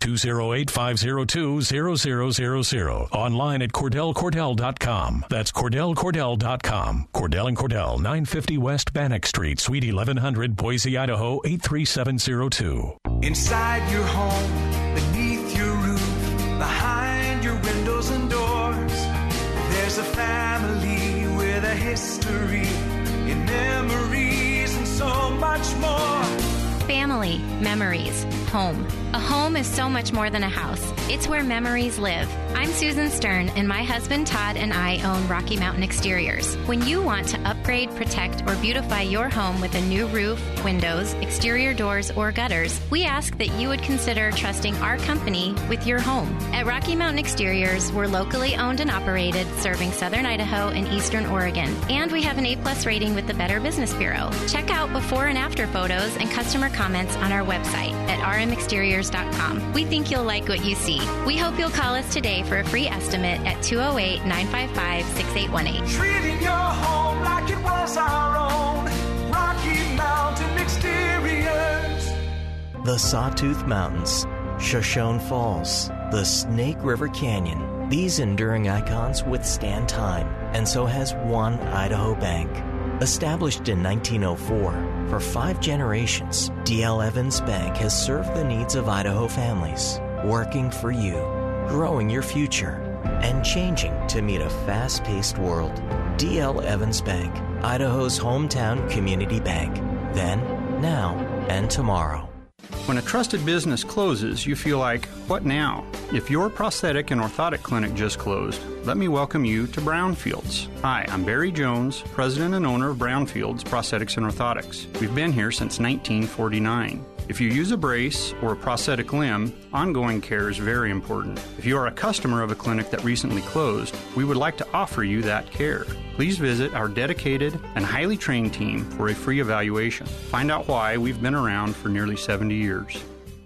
208-502-0000. Online at CordellCordell.com. That's CordellCordell.com. Cordell & Cordell, 950 West Bannock Street, Suite 1100, Boise, Idaho, 83702. Inside your home, beneath your roof, behind your windows and doors, there's a family with a history in memories and so much more. Family, memories, home. A home is so much more than a house. It's where memories live. I'm Susan Stern, and my husband Todd and I own Rocky Mountain Exteriors. When you want to upgrade, protect, or beautify your home with a new roof, windows, exterior doors, or gutters, we ask that you would consider trusting our company with your home. At Rocky Mountain Exteriors, we're locally owned and operated, serving southern Idaho and eastern Oregon. And we have an A+ rating with the Better Business Bureau. Check out before and after photos and customer comments on our website at rmexteriors.com. We think you'll like what you see. We hope you'll call us today for a free estimate at 208-955-6818. Treating your home like it was our own. Rocky Mountain Exteriors. The Sawtooth Mountains, Shoshone Falls, the Snake River Canyon. These enduring icons withstand time, and so has One Idaho Bank. Established in 1904, for 5 generations, D.L. Evans Bank has served the needs of Idaho families, working for you, growing your future, and changing to meet a fast-paced world. D.L. Evans Bank, Idaho's hometown community bank. Then, now, and tomorrow. When a trusted business closes, you feel like, what now? If your prosthetic and orthotic clinic just closed, let me welcome you to Brownfields. Hi, I'm Barry Jones, president and owner of Brownfields Prosthetics and Orthotics. We've been here since 1949. If you use a brace or a prosthetic limb, ongoing care is very important. If you are a customer of a clinic that recently closed, we would like to offer you that care. Please visit our dedicated and highly trained team for a free evaluation. Find out why we've been around for nearly 70 years.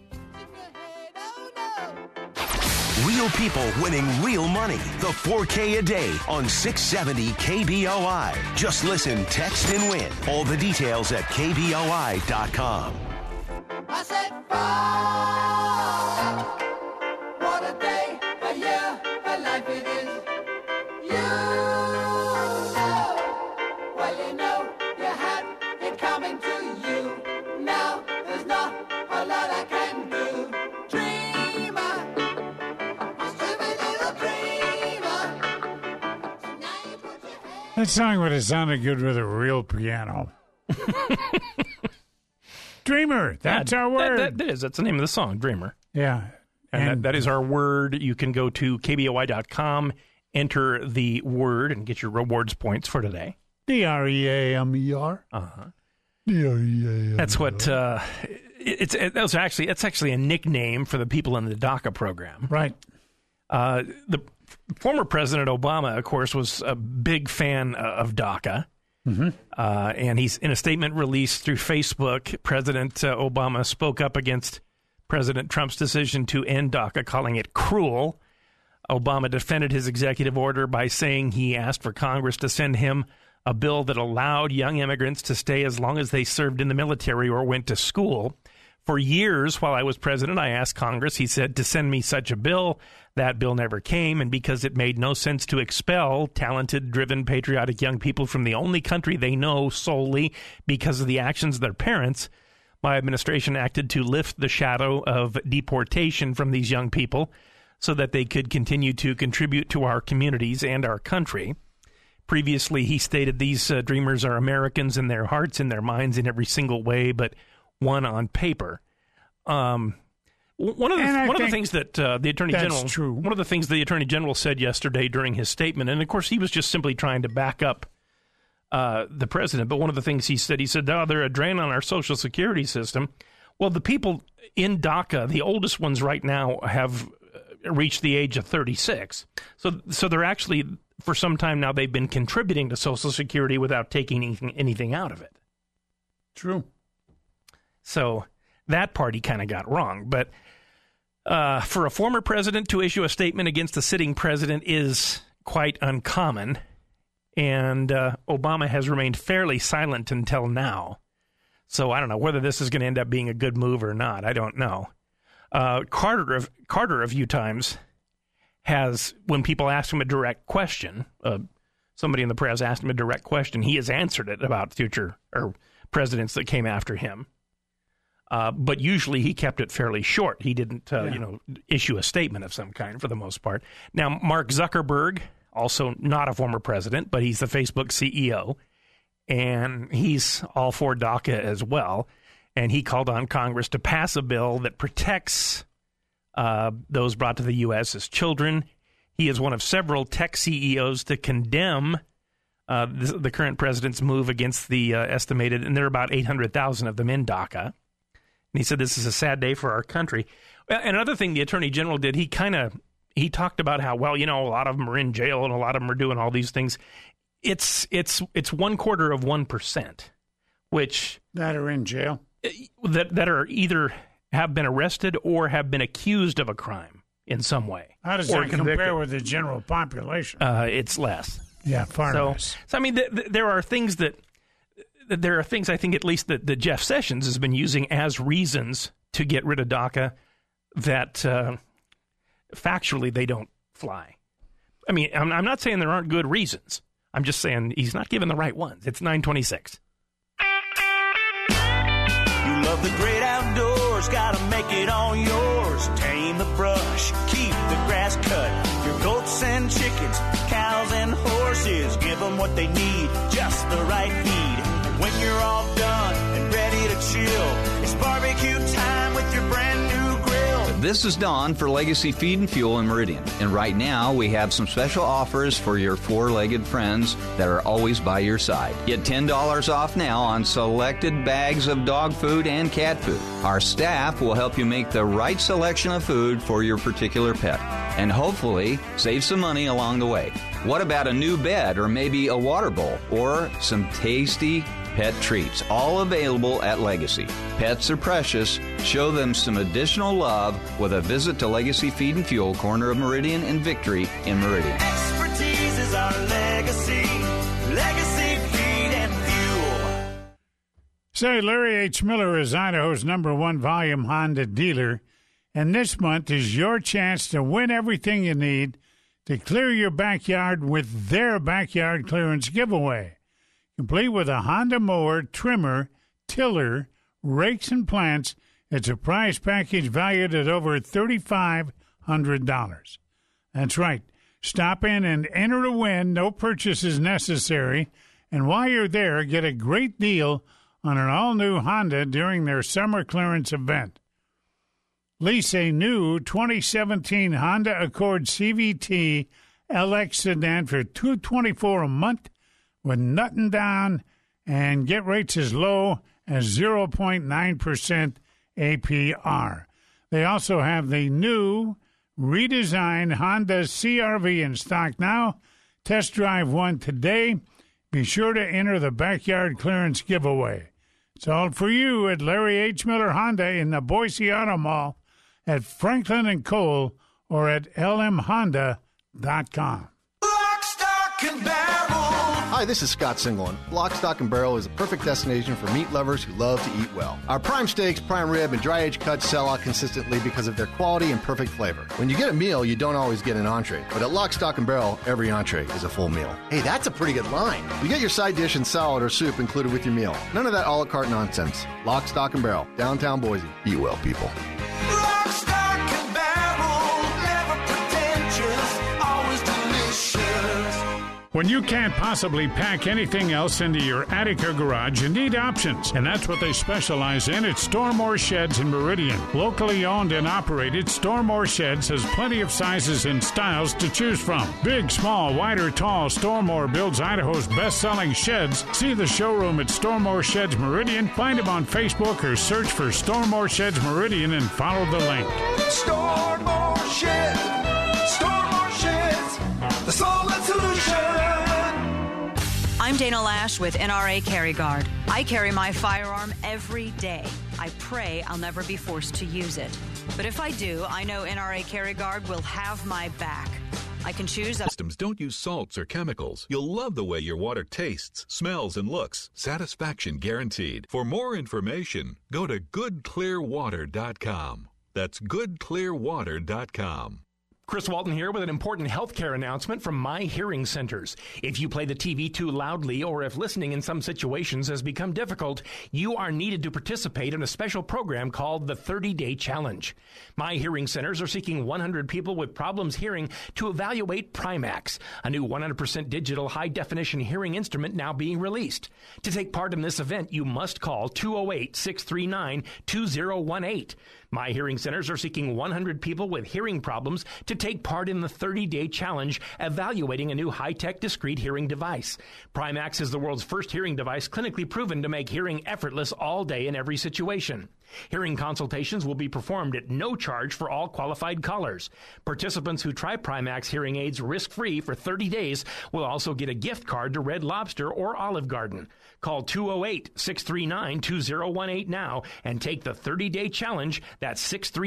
Real people winning real money. The 4K a day on 670 KBOI. Just listen, text, and win. All the details at KBOI.com. I said, what a day, a year, a life it is. You know, well you know, you had it coming to you. Now there's not a lot I can do. Dreamer, stupid little dreamer. That song would have sounded good with a real piano. Dreamer, that's our word. That is. That's the name of the song, Dreamer. Yeah. And that is our word. You can go to KBOI.com, enter the word, and get your rewards points for today. D-R-E-A-M-E-R. Uh-huh. D-R-E-A-M-E-R. That's what, it's actually a nickname for the people in the DACA program. Right. The former President Obama, of course, was a big fan of DACA. Mm-hmm. And he's in a statement released through Facebook. President Obama spoke up against President Trump's decision to end DACA, calling it cruel. Obama defended his executive order by saying he asked for Congress to send him a bill that allowed young immigrants to stay as long as they served in the military or went to school. For years, while I was president, I asked Congress, he said, to send me such a bill. That bill never came, and because it made no sense to expel talented, driven, patriotic young people from the only country they know solely because of the actions of their parents, my administration acted to lift the shadow of deportation from these young people so that they could continue to contribute to our communities and our country. Previously, he stated these dreamers are Americans in their hearts, in their minds, in every single way, but one on paper. One of the things that the Attorney General, one of the things the Attorney General said yesterday during his statement, and of course he was just simply trying to back up the president. But one of the things he said, "Oh, they're a drain on our Social Security system." Well, the people in DACA, the oldest ones right now, have reached the age of 36. So they're actually, for some time now, they've been contributing to Social Security without taking anything out of it. True. So that part he kind of got wrong. But for a former president to issue a statement against the sitting president is quite uncommon. And Obama has remained fairly silent until now. So I don't know whether this is going to end up being a good move or not. I don't know. Carter a few times has, when people ask him a direct question, somebody in the press asked him a direct question, he has answered it about future or presidents that came after him. But usually he kept it fairly short. He didn't, issue a statement of some kind for the most part. Now, Mark Zuckerberg, also not a former president, but he's the Facebook CEO, and he's all for DACA as well. And he called on Congress to pass a bill that protects those brought to the U.S. as children. He is one of several tech CEOs to condemn the current president's move against the estimated, and there are about 800,000 of them in DACA. And he said this is a sad day for our country. And another thing the Attorney General did, he talked about how, well, a lot of them are in jail and a lot of them are doing all these things. It's 0.25%, which that are in jail, that are either have been arrested or have been accused of a crime in some way. How does that compare with the general population? It's less. Yeah, far less. So I mean, there are things I think at least that Jeff Sessions has been using as reasons to get rid of DACA that factually they don't fly. I mean, I'm not saying there aren't good reasons. I'm just saying he's not giving the right ones. It's 9:26. You love the great outdoors, gotta make it all yours. Tame the brush, keep the grass cut. Your goats and chickens, cows and horses, give them what they need, just the right feed. When you're all done and ready to chill, it's barbecue time with your brand new grill. This is Don for Legacy Feed and Fuel in Meridian. And right now, we have some special offers for your four-legged friends that are always by your side. Get $10 off now on selected bags of dog food and cat food. Our staff will help you make the right selection of food for your particular pet. And hopefully, save some money along the way. What about a new bed or maybe a water bowl or some tasty pet treats, all available at Legacy. Pets are precious. Show them some additional love with a visit to Legacy Feed and Fuel, corner of Meridian and Victory in Meridian. Expertise is our legacy. Legacy Feed and Fuel. Say, Larry H. Miller is Idaho's #1 volume Honda dealer, and this month is your chance to win everything you need to clear your backyard with their backyard clearance giveaway. Complete with a Honda mower, trimmer, tiller, rakes, and plants, it's a prize package valued at over $3,500. That's right. Stop in and enter to win. No purchase is necessary. And while you're there, get a great deal on an all-new Honda during their summer clearance event. Lease a new 2017 Honda Accord CVT LX sedan for $224 a month with nothing down, and get rates as low as 0.9% APR. They also have the new redesigned Honda CR-V in stock now. Test drive one today. Be sure to enter the backyard clearance giveaway. It's all for you at Larry H. Miller Honda in the Boise Auto Mall, at Franklin and Cole, or at lmhonda.com. Lock, stock, and barrel. Hi, this is Scott Singleton. Lock, Stock, and Barrel is a perfect destination for meat lovers who love to eat well. Our prime steaks, prime rib, and dry-aged cuts sell out consistently because of their quality and perfect flavor. When you get a meal, you don't always get an entree. But at Lock, Stock, and Barrel, every entree is a full meal. Hey, that's a pretty good line. You get your side dish and salad or soup included with your meal. None of that a la carte nonsense. Lock, Stock, and Barrel, downtown Boise. Eat well, people. Lock, stock, and barrel, never pretentious, always delicious. When you can't possibly pack anything else into your attic or garage, you need options. And that's what they specialize in at Stormore Sheds in Meridian. Locally owned and operated, Stormore Sheds has plenty of sizes and styles to choose from. Big, small, wide, or tall, Stormore builds Idaho's best-selling sheds. See the showroom at Stormore Sheds Meridian. Find them on Facebook or search for Stormore Sheds Meridian and follow the link. Stormore Sheds. Stormore Sheds. The solid solution. I'm Dana Lash with NRA Carry Guard. I carry my firearm every day. I pray I'll never be forced to use it. But if I do, I know NRA Carry Guard will have my back. I can choose systems. Don't use salts or chemicals. You'll love the way your water tastes, smells, and looks. Satisfaction guaranteed. For more information, go to goodclearwater.com. That's goodclearwater.com. Chris Walton here with an important healthcare announcement from My Hearing Centers. If you play the TV too loudly or if listening in some situations has become difficult, you are needed to participate in a special program called the 30-Day Challenge. My Hearing Centers are seeking 100 people with problems hearing to evaluate Primax, a new 100% digital high-definition hearing instrument now being released. To take part in this event, you must call 208-639-2018. My Hearing Centers are seeking 100 people with hearing problems to take part in the 30-Day Challenge evaluating a new high-tech discrete hearing device. Primax is the world's first hearing device clinically proven to make hearing effortless all day in every situation. Hearing consultations will be performed at no charge for all qualified callers. Participants who try Primax hearing aids risk-free for 30 days will also get a gift card to Red Lobster or Olive Garden. Call 208-639-2018 now and take the 30-Day Challenge. That's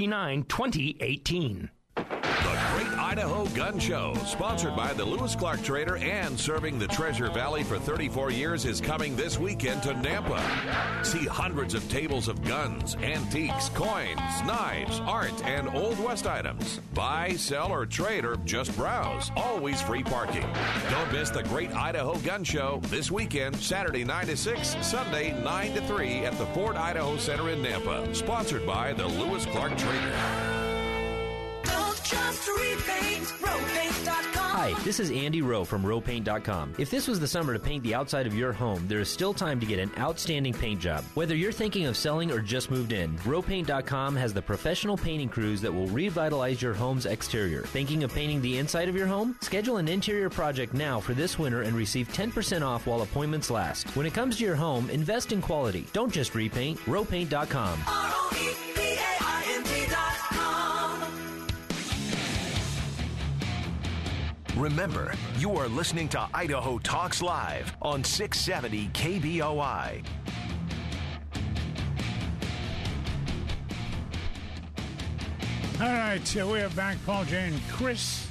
639-2018. The Great Idaho Gun Show, sponsored by the Lewis Clark Trader and serving the Treasure Valley for 34 years, is coming this weekend to Nampa. See hundreds of tables of guns, antiques, coins, knives, art, and Old West items. Buy, sell, or trade, or just browse. Always free parking. Don't miss the Great Idaho Gun Show this weekend, Saturday 9 to 6, Sunday 9 to 3 at the Ford Idaho Center in Nampa. Sponsored by the Lewis Clark Trader. Just repaint, Ropaint.com. Hi, this is Andy Rowe from Ropaint.com. If this was the summer to paint the outside of your home, there is still time to get an outstanding paint job. Whether you're thinking of selling or just moved in, Ropaint.com has the professional painting crews that will revitalize your home's exterior. Thinking of painting the inside of your home? Schedule an interior project now for this winter and receive 10% off while appointments last. When it comes to your home, invest in quality. Don't just repaint. Ropaint.com. Remember, you are listening to Idaho Talks Live on 670 KBOI. All right, so we have back Paul J. and Chris,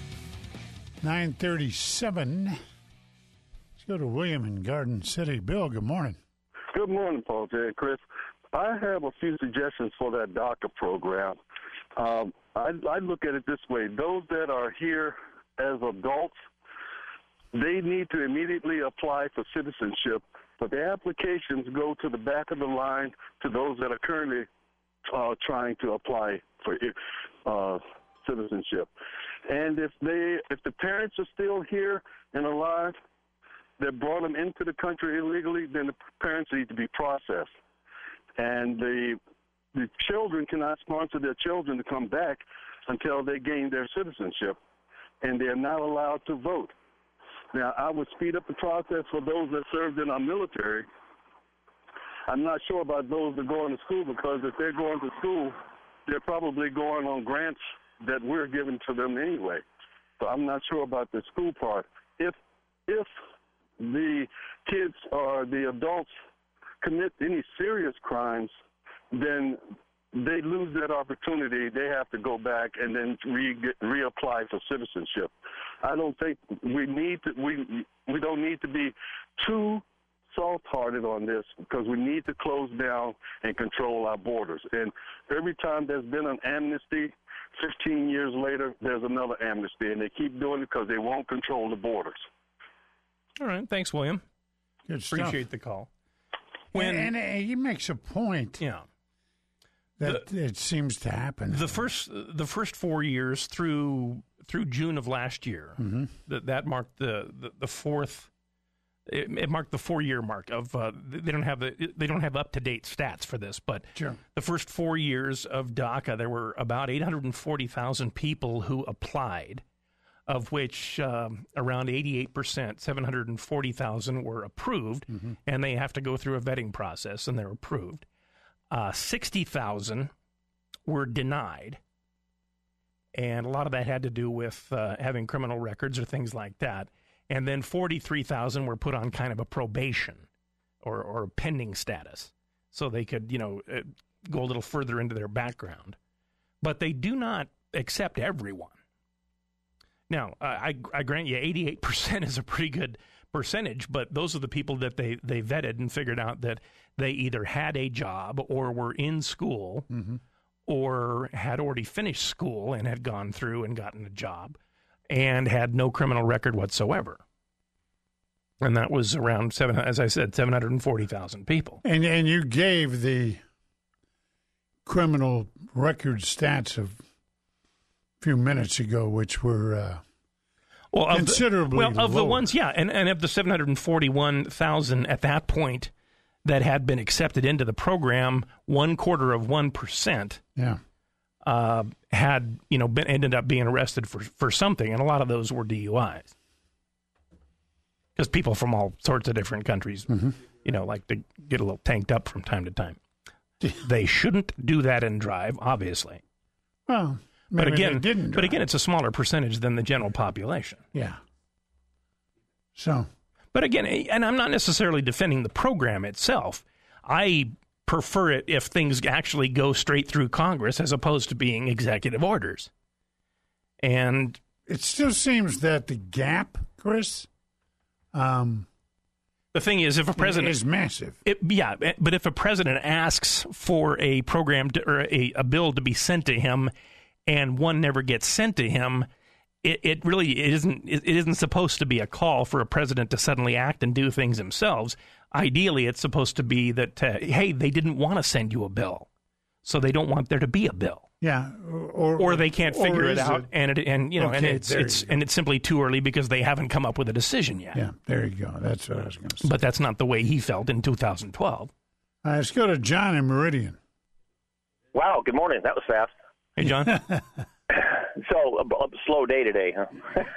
9:37. Let's go to William in Garden City. Bill, good morning. Good morning, Paul J. and Chris. I have a few suggestions for that DACA program. I look at it this way. Those that are here as adults, they need to immediately apply for citizenship, but the applications go to the back of the line to those that are currently trying to apply for citizenship. And if the parents are still here and alive, that brought them into the country illegally, then the parents need to be processed. And the children cannot sponsor their children to come back until they gain their citizenship. And they're not allowed to vote. Now, I would speed up the process for those that served in our military. I'm not sure about those that go into school, because if they're going to school, they're probably going on grants that we're giving to them anyway. So I'm not sure about the school part. If the kids or the adults commit any serious crimes, then they lose that opportunity. They have to go back and then reapply for citizenship. I don't think we don't need to be too soft-hearted on this, because we need to close down and control our borders. And every time there's been an amnesty, 15 years later, there's another amnesty, and they keep doing it because they won't control the borders. All right. Thanks, William. Good stuff. Appreciate the call. And he makes a point. Yeah. That it seems to happen. The first 4 years through through June of last year. Mm-hmm. That marked the fourth. It marked the 4-year mark of they don't have up-to-date stats for this, but sure. The first 4 years of DACA, there were about 840,000 people who applied, of which around 88%, 740,000 were approved, Mm-hmm. and they have to go through a vetting process, and they're approved. 60,000 were denied, and a lot of that had to do with having criminal records or things like that. And then 43,000 were put on kind of a probation or pending status, so they could, go a little further into their background. But they do not accept everyone. Now, I grant you 88% is a pretty good percentage, but those are the people that they vetted and figured out that they either had a job or were in school Mm-hmm. or had already finished school and had gone through and gotten a job and had no criminal record whatsoever. And that was around, as I said, 740,000 people. And you gave the criminal record stats a few minutes ago, which were considerably of the lower. ones, yeah, and of the 741,000 at that point that had been accepted into the program, 0.25% yeah. Had ended up being arrested for something, and a lot of those were DUIs. Because people from all sorts of different countries, Mm-hmm. like to get a little tanked up from time to time. They shouldn't do that and drive, obviously. Well, but maybe again, they didn't drive. it's a smaller percentage than the general population. Yeah. So. But again, and I'm not necessarily defending the program itself. I prefer it if things actually go straight through Congress as opposed to being executive orders. And it still seems that the gap, Chris, the thing is, if a president is massive, but if a president asks for a program or a bill to be sent to him, and one never gets sent to him, it really isn't supposed to be a call for a president to suddenly act and do things themselves. Ideally, it's supposed to be that hey, they didn't want to send you a bill, so they don't want there to be a bill. Yeah, or they can't figure it out, and okay, it's simply too early because they haven't come up with a decision yet. Yeah, there you go. That's what I was going to say. But that's not the way he felt in 2012. Let's go to John in Meridian. Wow, good morning. That was fast. Hey, John. So, a slow day today, huh?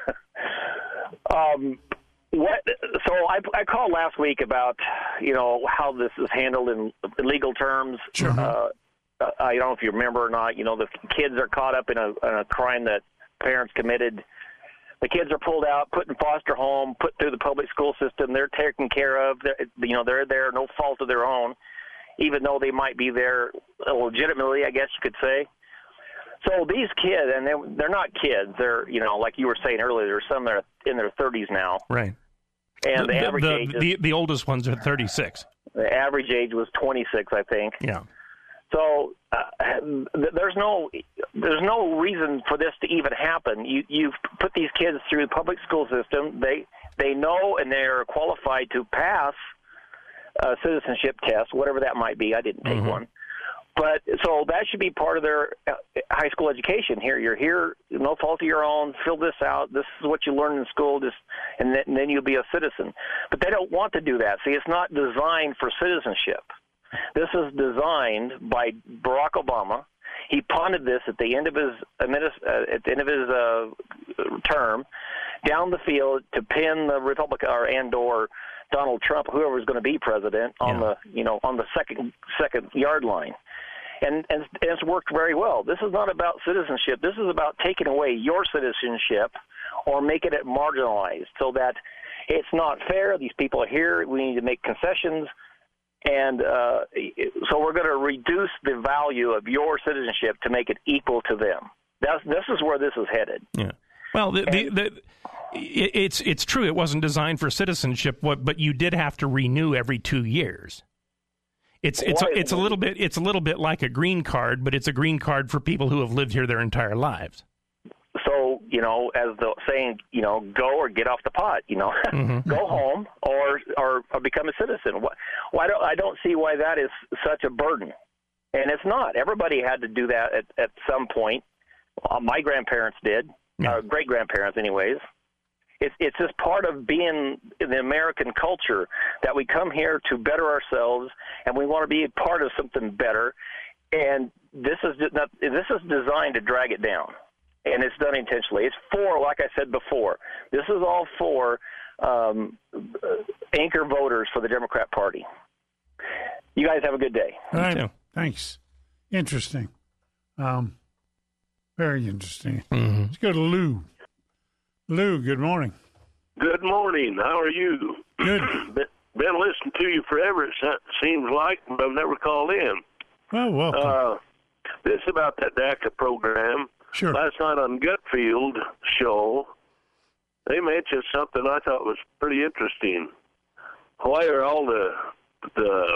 So I called last week about, how this is handled in legal terms. Sure. I don't know if you remember or not. The kids are caught up in a crime that parents committed. The kids are pulled out, put in foster home, put through the public school system. They're taken care of. They're there, no fault of their own, even though they might be there legitimately, I guess you could say. So these kids, and they're not kids. They're, like you were saying earlier, there's some that are in their 30s now. Right. And the average age is, the oldest ones are 36. The average age was 26, I think. Yeah. So there's no reason for this to even happen. You've put these kids through the public school system. They know and they're qualified to pass a citizenship test, whatever that might be. I didn't take one. But so that should be part of their high school education. You're here, no fault of your own. Fill this out. This is what you learn in school. And then you'll be a citizen. But they don't want to do that. See, it's not designed for citizenship. This is designed by Barack Obama. He punted this at the end of his term down the field to pin the Republican or Donald Trump, whoever is going to be president, on the second yard line. And it's worked very well. This is not about citizenship. This is about taking away your citizenship or making it marginalized so that it's not fair. These people are here. We need to make concessions. And so we're going to reduce the value of your citizenship to make it equal to them. This is where this is headed. Yeah. Well, it's true. It wasn't designed for citizenship, but you did have to renew every 2 years. It's a little bit like a green card, but it's a green card for people who have lived here their entire lives. So, as the saying, go or get off the pot, go home or become a citizen. I don't see why that is such a burden. And it's not. Everybody had to do that at some point. My grandparents did. our great-grandparents anyways. It's just part of being in the American culture that we come here to better ourselves, and we want to be a part of something better. And this is designed to drag it down, and it's done intentionally. It's for, like I said before, this is all for anchor voters for the Democrat Party. You guys have a good day. All right. Thanks. Interesting. Very interesting. Mm-hmm. Let's go to Lou. Lou, good morning. Good morning. How are you? Good. Been listening to you forever, it seems like, but I've never called in. Well, welcome. This about that DACA program. Sure. Last night on Gutfield show, they mentioned something I thought was pretty interesting. Why are all the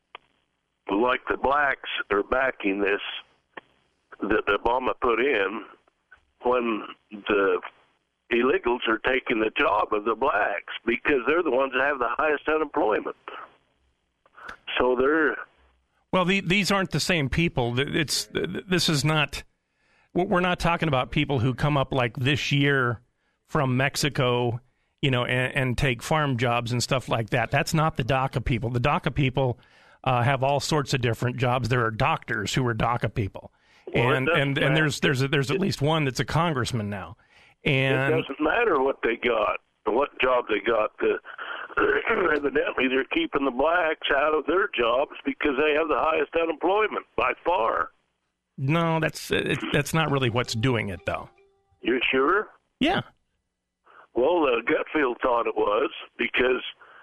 blacks are backing this that Obama put in when the illegals are taking the job of the blacks because they're the ones that have the highest unemployment. So they're... Well, these aren't the same people. This is not... We're not talking about people who come up like this year from Mexico, and take farm jobs and stuff like that. That's not the DACA people. The DACA people have all sorts of different jobs. There are doctors who are DACA people. Well, and there's at least one that's a congressman now. And it doesn't matter what they got, what job they got. Evidently, they're keeping the blacks out of their jobs because they have the highest unemployment by far. No, that's not really what's doing it, though. You're sure? Yeah. Well, Gutfield thought it was because,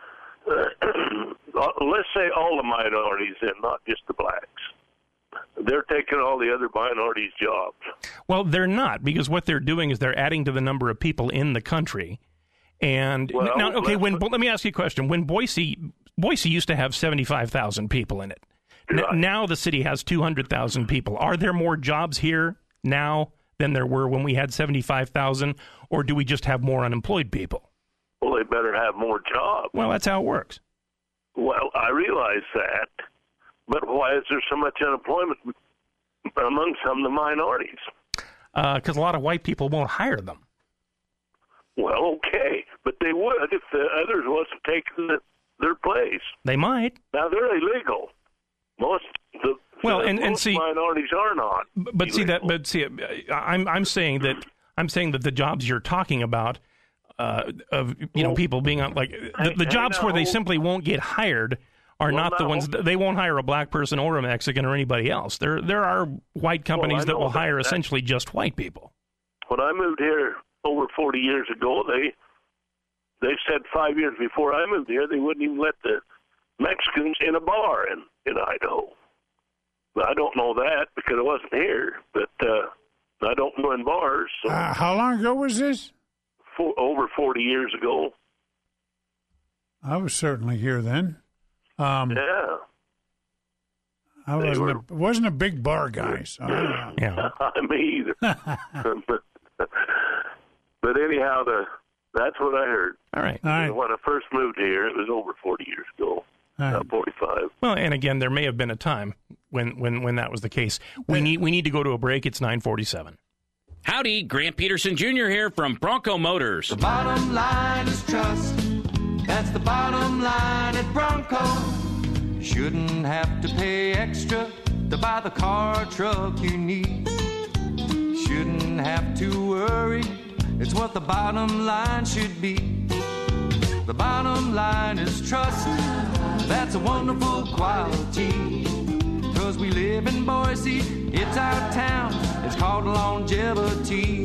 let's say all the minorities in, not just the blacks. They're taking all the other minorities' jobs. Well, they're not, because what they're doing is they're adding to the number of people in the country. And let me ask you a question. When Boise used to have 75,000 people in it. Right. Now the city has 200,000 people. Are there more jobs here now than there were when we had 75,000, or do we just have more unemployed people? Well, they better have more jobs. Well, that's how it works. Well, I realize that. But why is there so much unemployment among some of the minorities? Because a lot of white people won't hire them. Well, okay. But they would if the others wasn't taking their place. They might. Now, they're illegal. Most minorities are not. But illegal. I'm saying that the jobs you're talking about people being on the jobs where they simply won't get hired are not the ones. They won't hire a black person or a Mexican or anybody else. There are white companies that will hire essentially just white people. When I moved here over 40 years ago, they said 5 years before I moved here they wouldn't even let the Mexicans in a bar in Idaho. But I don't know that because I wasn't here. But I don't go in bars. So. How long ago was this? Over 40 years ago. I was certainly here then. Yeah. I wasn't a big bar guy. So yeah. Me either. But anyhow, that's what I heard. All right. When I first moved here, it was over 40 years ago. 45. Well, and again, there may have been a time when that was the case. We need to go to a break. It's 9:47. Howdy, Grant Peterson Jr. here from Bronco Motors. The bottom line is trust. That's the bottom line at Bronco. Shouldn't have to pay extra to buy the car or truck you need. Shouldn't have to worry. It's what the bottom line should be. The bottom line is trust. That's a wonderful quality. 'Cause we live in Boise, it's our town, it's called longevity.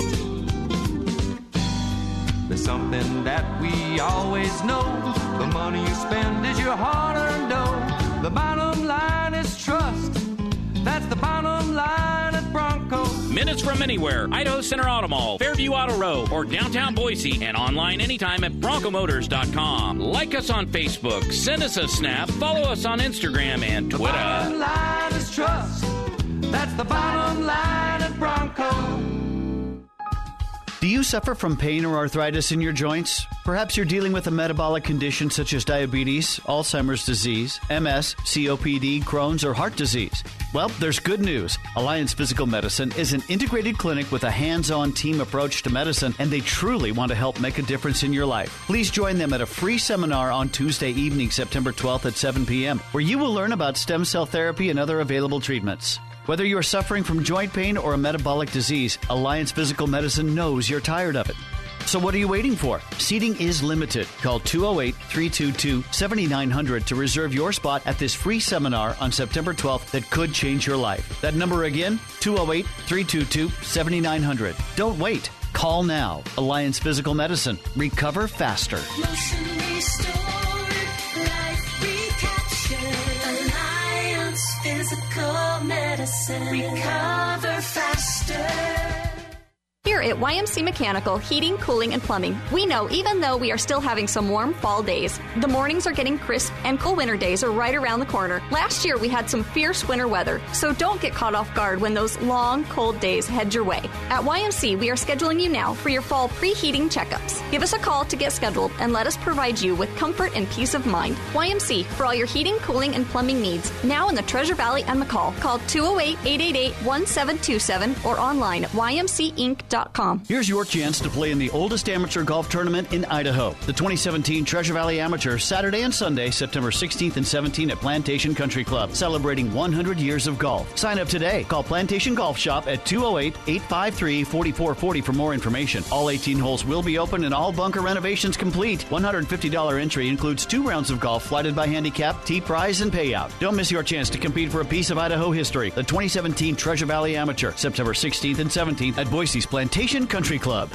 There's something that we always know. The money you spend is your hard-earned dough. The bottom line is trust. That's the bottom line at Bronco. Minutes from anywhere, Idaho Center Auto Mall, Fairview Auto Row, or downtown Boise, and online anytime at BroncoMotors.com. Like us on Facebook, send us a snap, follow us on Instagram and Twitter. The bottom line is trust. That's the bottom line at Bronco. Do you suffer from pain or arthritis in your joints? Perhaps you're dealing with a metabolic condition such as diabetes, Alzheimer's disease, MS, COPD, Crohn's, or heart disease. Well, there's good news. Alliance Physical Medicine is an integrated clinic with a hands-on team approach to medicine, and they truly want to help make a difference in your life. Please join them at a free seminar on Tuesday evening, September 12th at 7 p.m., where you will learn about stem cell therapy and other available treatments. Whether you are suffering from joint pain or a metabolic disease, Alliance Physical Medicine knows you're tired of it. So what are you waiting for? Seating is limited. Call 208-322-7900 to reserve your spot at this free seminar on September 12th that could change your life. That number again, 208-322-7900. Don't wait. Call now. Alliance Physical Medicine. Recover faster. Motion restored, life recaptured. Alliance Physical Medicine. Recover faster. Here at YMC Mechanical Heating, Cooling, and Plumbing, we know even though we are still having some warm fall days, the mornings are getting crisp and cool winter days are right around the corner. Last year we had some fierce winter weather, so don't get caught off guard when those long, cold days head your way. At YMC, we are scheduling you now for your fall preheating checkups. Give us a call to get scheduled and let us provide you with comfort and peace of mind. YMC, for all your heating, cooling, and plumbing needs, now in the Treasure Valley and McCall. Call 208-888-1727 or online at ymcinc.com. Here's your chance to play in the oldest amateur golf tournament in Idaho, the 2017 Treasure Valley Amateur, Saturday and Sunday, September 16th and 17th at Plantation Country Club, celebrating 100 years of golf. Sign up today. Call Plantation Golf Shop at 208-853-4440 for more information. All 18 holes will be open and all bunker renovations complete. $150 entry includes 2 rounds of golf, flighted by handicap, tee prize, and payout. Don't miss your chance to compete for a piece of Idaho history. The 2017 Treasure Valley Amateur, September 16th and 17th at Boise's Plantation Country Club.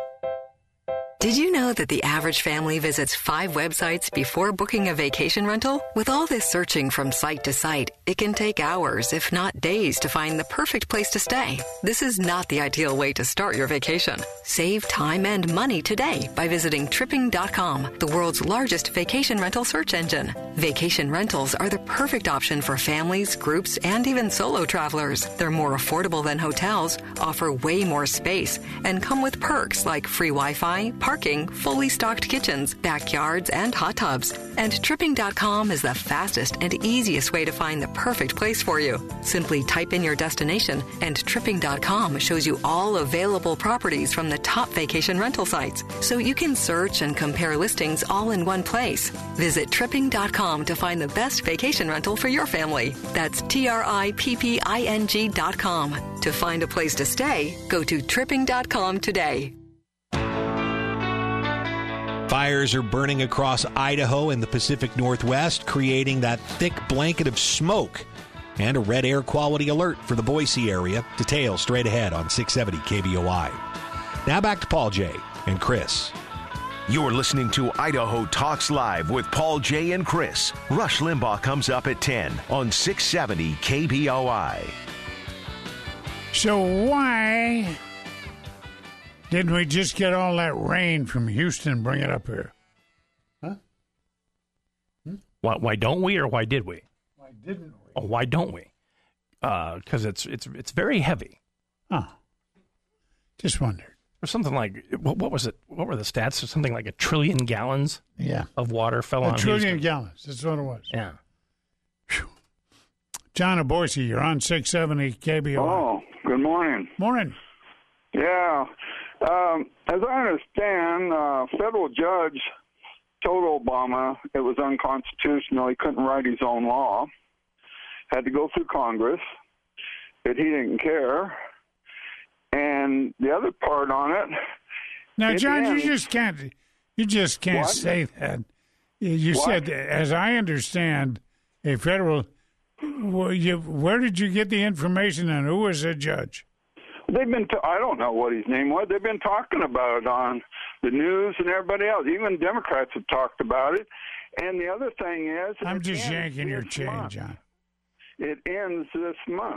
Did you know that the average family visits 5 websites before booking a vacation rental? With all this searching from site to site, it can take hours, if not days, to find the perfect place to stay. This is not the ideal way to start your vacation. Save time and money today by visiting Tripping.com, the world's largest vacation rental search engine. Vacation rentals are the perfect option for families, groups, and even solo travelers. They're more affordable than hotels, offer way more space, and come with perks like free Wi-Fi, parking, fully stocked kitchens, backyards, and hot tubs. And Tripping.com is the fastest and easiest way to find the perfect place for you. Simply type in your destination, and Tripping.com shows you all available properties from the top vacation rental sites, so you can search and compare listings all in one place. Visit Tripping.com to find the best vacation rental for your family. That's Tripping.com. To find a place to stay, go to Tripping.com today. Fires are burning across Idaho and the Pacific Northwest, creating that thick blanket of smoke and a red air quality alert for the Boise area. Details straight ahead on 670 KBOI. Now back to Paul J. and Chris. You're listening to Idaho Talks Live with Paul J. and Chris. Rush Limbaugh comes up at 10 on 670 KBOI. So why didn't we just get all that rain from Houston and bring it up here? Huh? Why don't we, or why did we? Why didn't we? Oh, why don't we? Because it's very heavy. Oh, just wondered. Or something like, what was it? What were the stats? Something like 1 trillion gallons of water fell on Houston. 1 trillion gallons. That's what it was. Yeah. Whew. John of Boise, you're on 670 KBOI. Oh, good morning. Morning. Yeah. As I understand, a federal judge told Obama it was unconstitutional. He couldn't write his own law. Had to go through Congress. But he didn't care. And the other part on it. Now, John, you just can't what? Say that. You said, as I understand, a federal. Where did you get the information, and who was the judge? They've been. I don't know what his name was. They've been talking about it on the news and everybody else. Even Democrats have talked about it. And the other thing is, I'm just yanking your chain, John. It ends this month,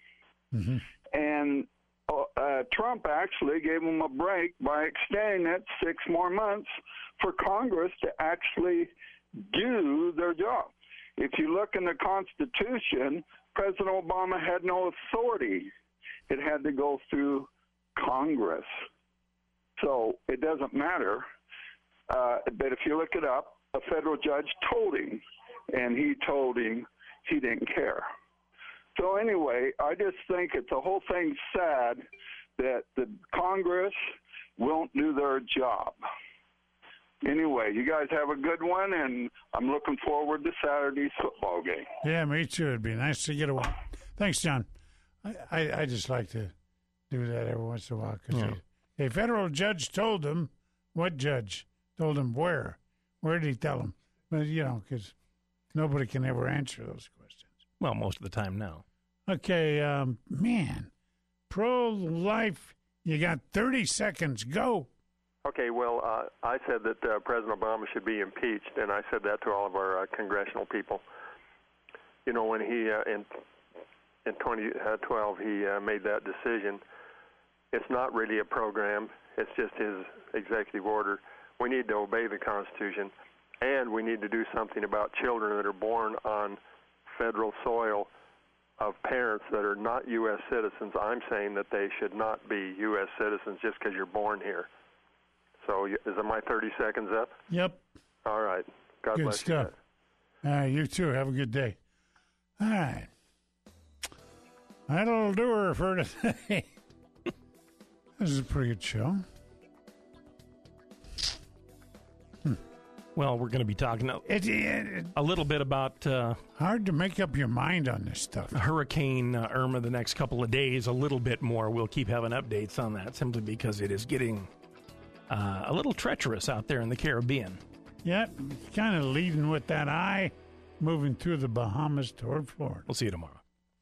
and Trump actually gave them a break by extending it 6 more months for Congress to actually do their job. If you look in the Constitution, President Obama had no authority. It had to go through Congress. So it doesn't matter. But if you look it up, a federal judge told him, and he told him he didn't care. So anyway, I just think the whole thing's sad that the Congress won't do their job. Anyway, you guys have a good one, and I'm looking forward to Saturday's football game. Yeah, me too. It'd be nice to get away. Thanks, John. I just like to do that every once in a while. Cause a federal judge told him, what judge? Told him where? Where did he tell him? But, because nobody can ever answer those questions. Well, most of the time, no. Okay, man. Pro-life, you got 30 seconds. Go. Okay, well, I said that President Obama should be impeached, and I said that to all of our congressional people. When he, in 2012, he made that decision, it's not really a program. It's just his executive order. We need to obey the Constitution, and we need to do something about children that are born on federal soil of parents that are not U.S. citizens. I'm saying that they should not be U.S. citizens just because you're born here. So is my 30 seconds up? Yep. All right. God good bless stuff. you. All right, you too. Have a good day. All right. That'll do her for today. This is a pretty good show. Well, we're going to be talking a little bit about... hard to make up your mind on this stuff. Hurricane Irma the next couple of days, a little bit more. We'll keep having updates on that simply because it is getting a little treacherous out there in the Caribbean. Yep, kind of leading with that eye, moving through the Bahamas toward Florida. We'll see you tomorrow.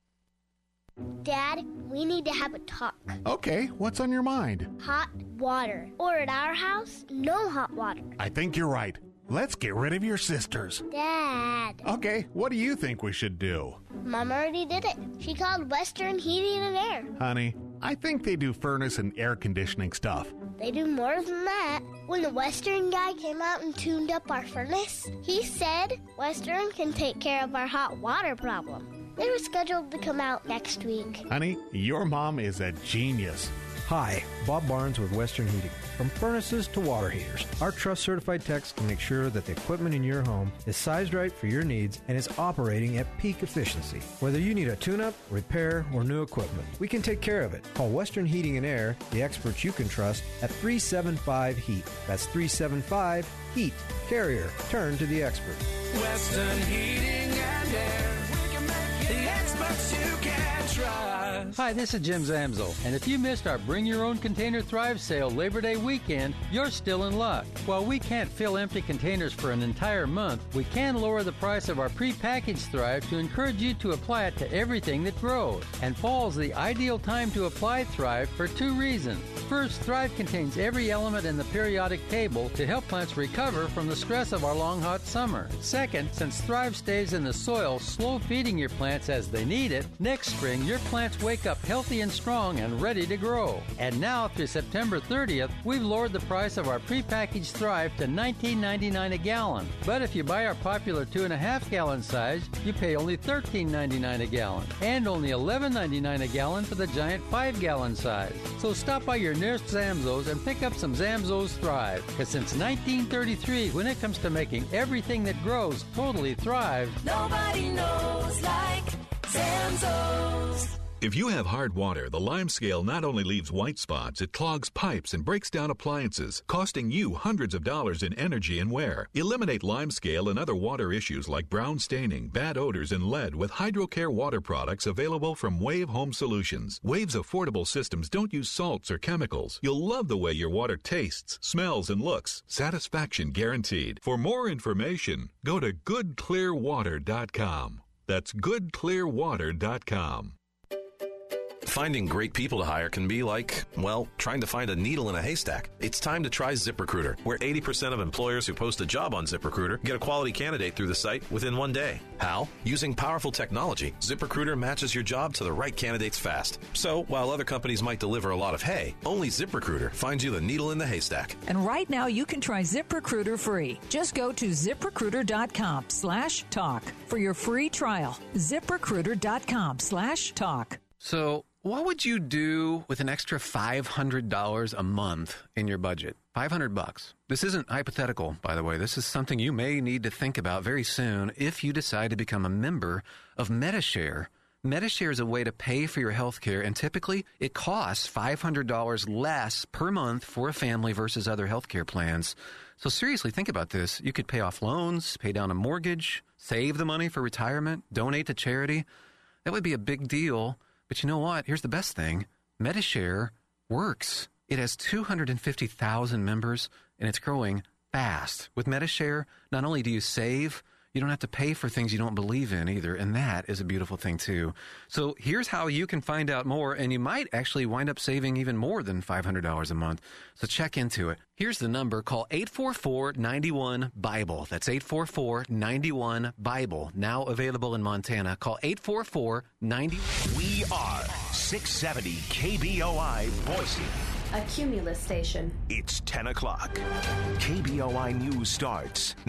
Dad, we need to have a talk. Okay, what's on your mind? Hot water. Or at our house, no hot water. I think you're right. Let's get rid of your sisters. Dad. Okay, what do you think we should do? Mom already did it. She called Western Heating and Air. Honey, I think they do furnace and air conditioning stuff. They do more than that. When the Western guy came out and tuned up our furnace, he said Western can take care of our hot water problem. They were scheduled to come out next week. Honey, your mom is a genius. Hi, Bob Barnes with Western Heating. From furnaces to water heaters, our trust-certified techs can make sure that the equipment in your home is sized right for your needs and is operating at peak efficiency. Whether you need a tune-up, repair, or new equipment, we can take care of it. Call Western Heating and Air, the experts you can trust, at 375-HEAT. That's 375-HEAT. Carrier, turn to the expert. Western Heating and Air. The experts you can trust. Hi, this is Jim Zamzo, and if you missed our Bring Your Own Container Thrive sale Labor Day weekend, you're still in luck. While we can't fill empty containers for an entire month, we can lower the price of our prepackaged Thrive to encourage you to apply it to everything that grows. And fall's the ideal time to apply Thrive for two reasons. First, Thrive contains every element in the periodic table to help plants recover from the stress of our long, hot summer. Second, since Thrive stays in the soil, slow feeding your plants as they need it, next spring your plants wake up healthy and strong and ready to grow. And now through September 30th, we've lowered the price of our prepackaged Thrive to $19.99 a gallon. But if you buy our popular 2.5 gallon size, you pay only $13.99 a gallon and only $11.99 a gallon for the giant 5 gallon size. So stop by your nearest Zamzo's and pick up some Zamzo's Thrive. Because since 1933, when it comes to making everything that grows totally thrive, nobody knows like Zamzo's. If you have hard water, the Lime Scale not only leaves white spots, it clogs pipes and breaks down appliances, costing you hundreds of dollars in energy and wear. Eliminate Lime Scale and other water issues like brown staining, bad odors, and lead with HydroCare water products available from Wave Home Solutions. Wave's affordable systems don't use salts or chemicals. You'll love the way your water tastes, smells, and looks. Satisfaction guaranteed. For more information, go to goodclearwater.com. That's goodclearwater.com. Finding great people to hire can be like, well, trying to find a needle in a haystack. It's time to try ZipRecruiter, where 80% of employers who post a job on ZipRecruiter get a quality candidate through the site within one day. How? Using powerful technology, ZipRecruiter matches your job to the right candidates fast. So, while other companies might deliver a lot of hay, only ZipRecruiter finds you the needle in the haystack. And right now you can try ZipRecruiter free. Just go to ZipRecruiter.com/talk for your free trial. ZipRecruiter.com/talk. So, What would you do with an extra $500 a month in your budget? $500. This isn't hypothetical, by the way. This is something you may need to think about very soon if you decide to become a member of Medi-Share. Medi-Share is a way to pay for your health care, and typically it costs $500 less per month for a family versus other health care plans. So seriously, think about this. You could pay off loans, pay down a mortgage, save the money for retirement, donate to charity. That would be a big deal. But you know what? Here's the best thing. Medi-Share works. It has 250,000 members, and it's growing fast. With Medi-Share, not only do you save, you don't have to pay for things you don't believe in either, and that is a beautiful thing too. So here's how you can find out more, and you might actually wind up saving even more than $500 a month. So check into it. Here's the number. Call 844-91-BIBLE. That's 844-91-BIBLE. Now available in Montana. Call 844-91. We are 670 KBOI Boise. A Cumulus station. It's 10 o'clock. KBOI News starts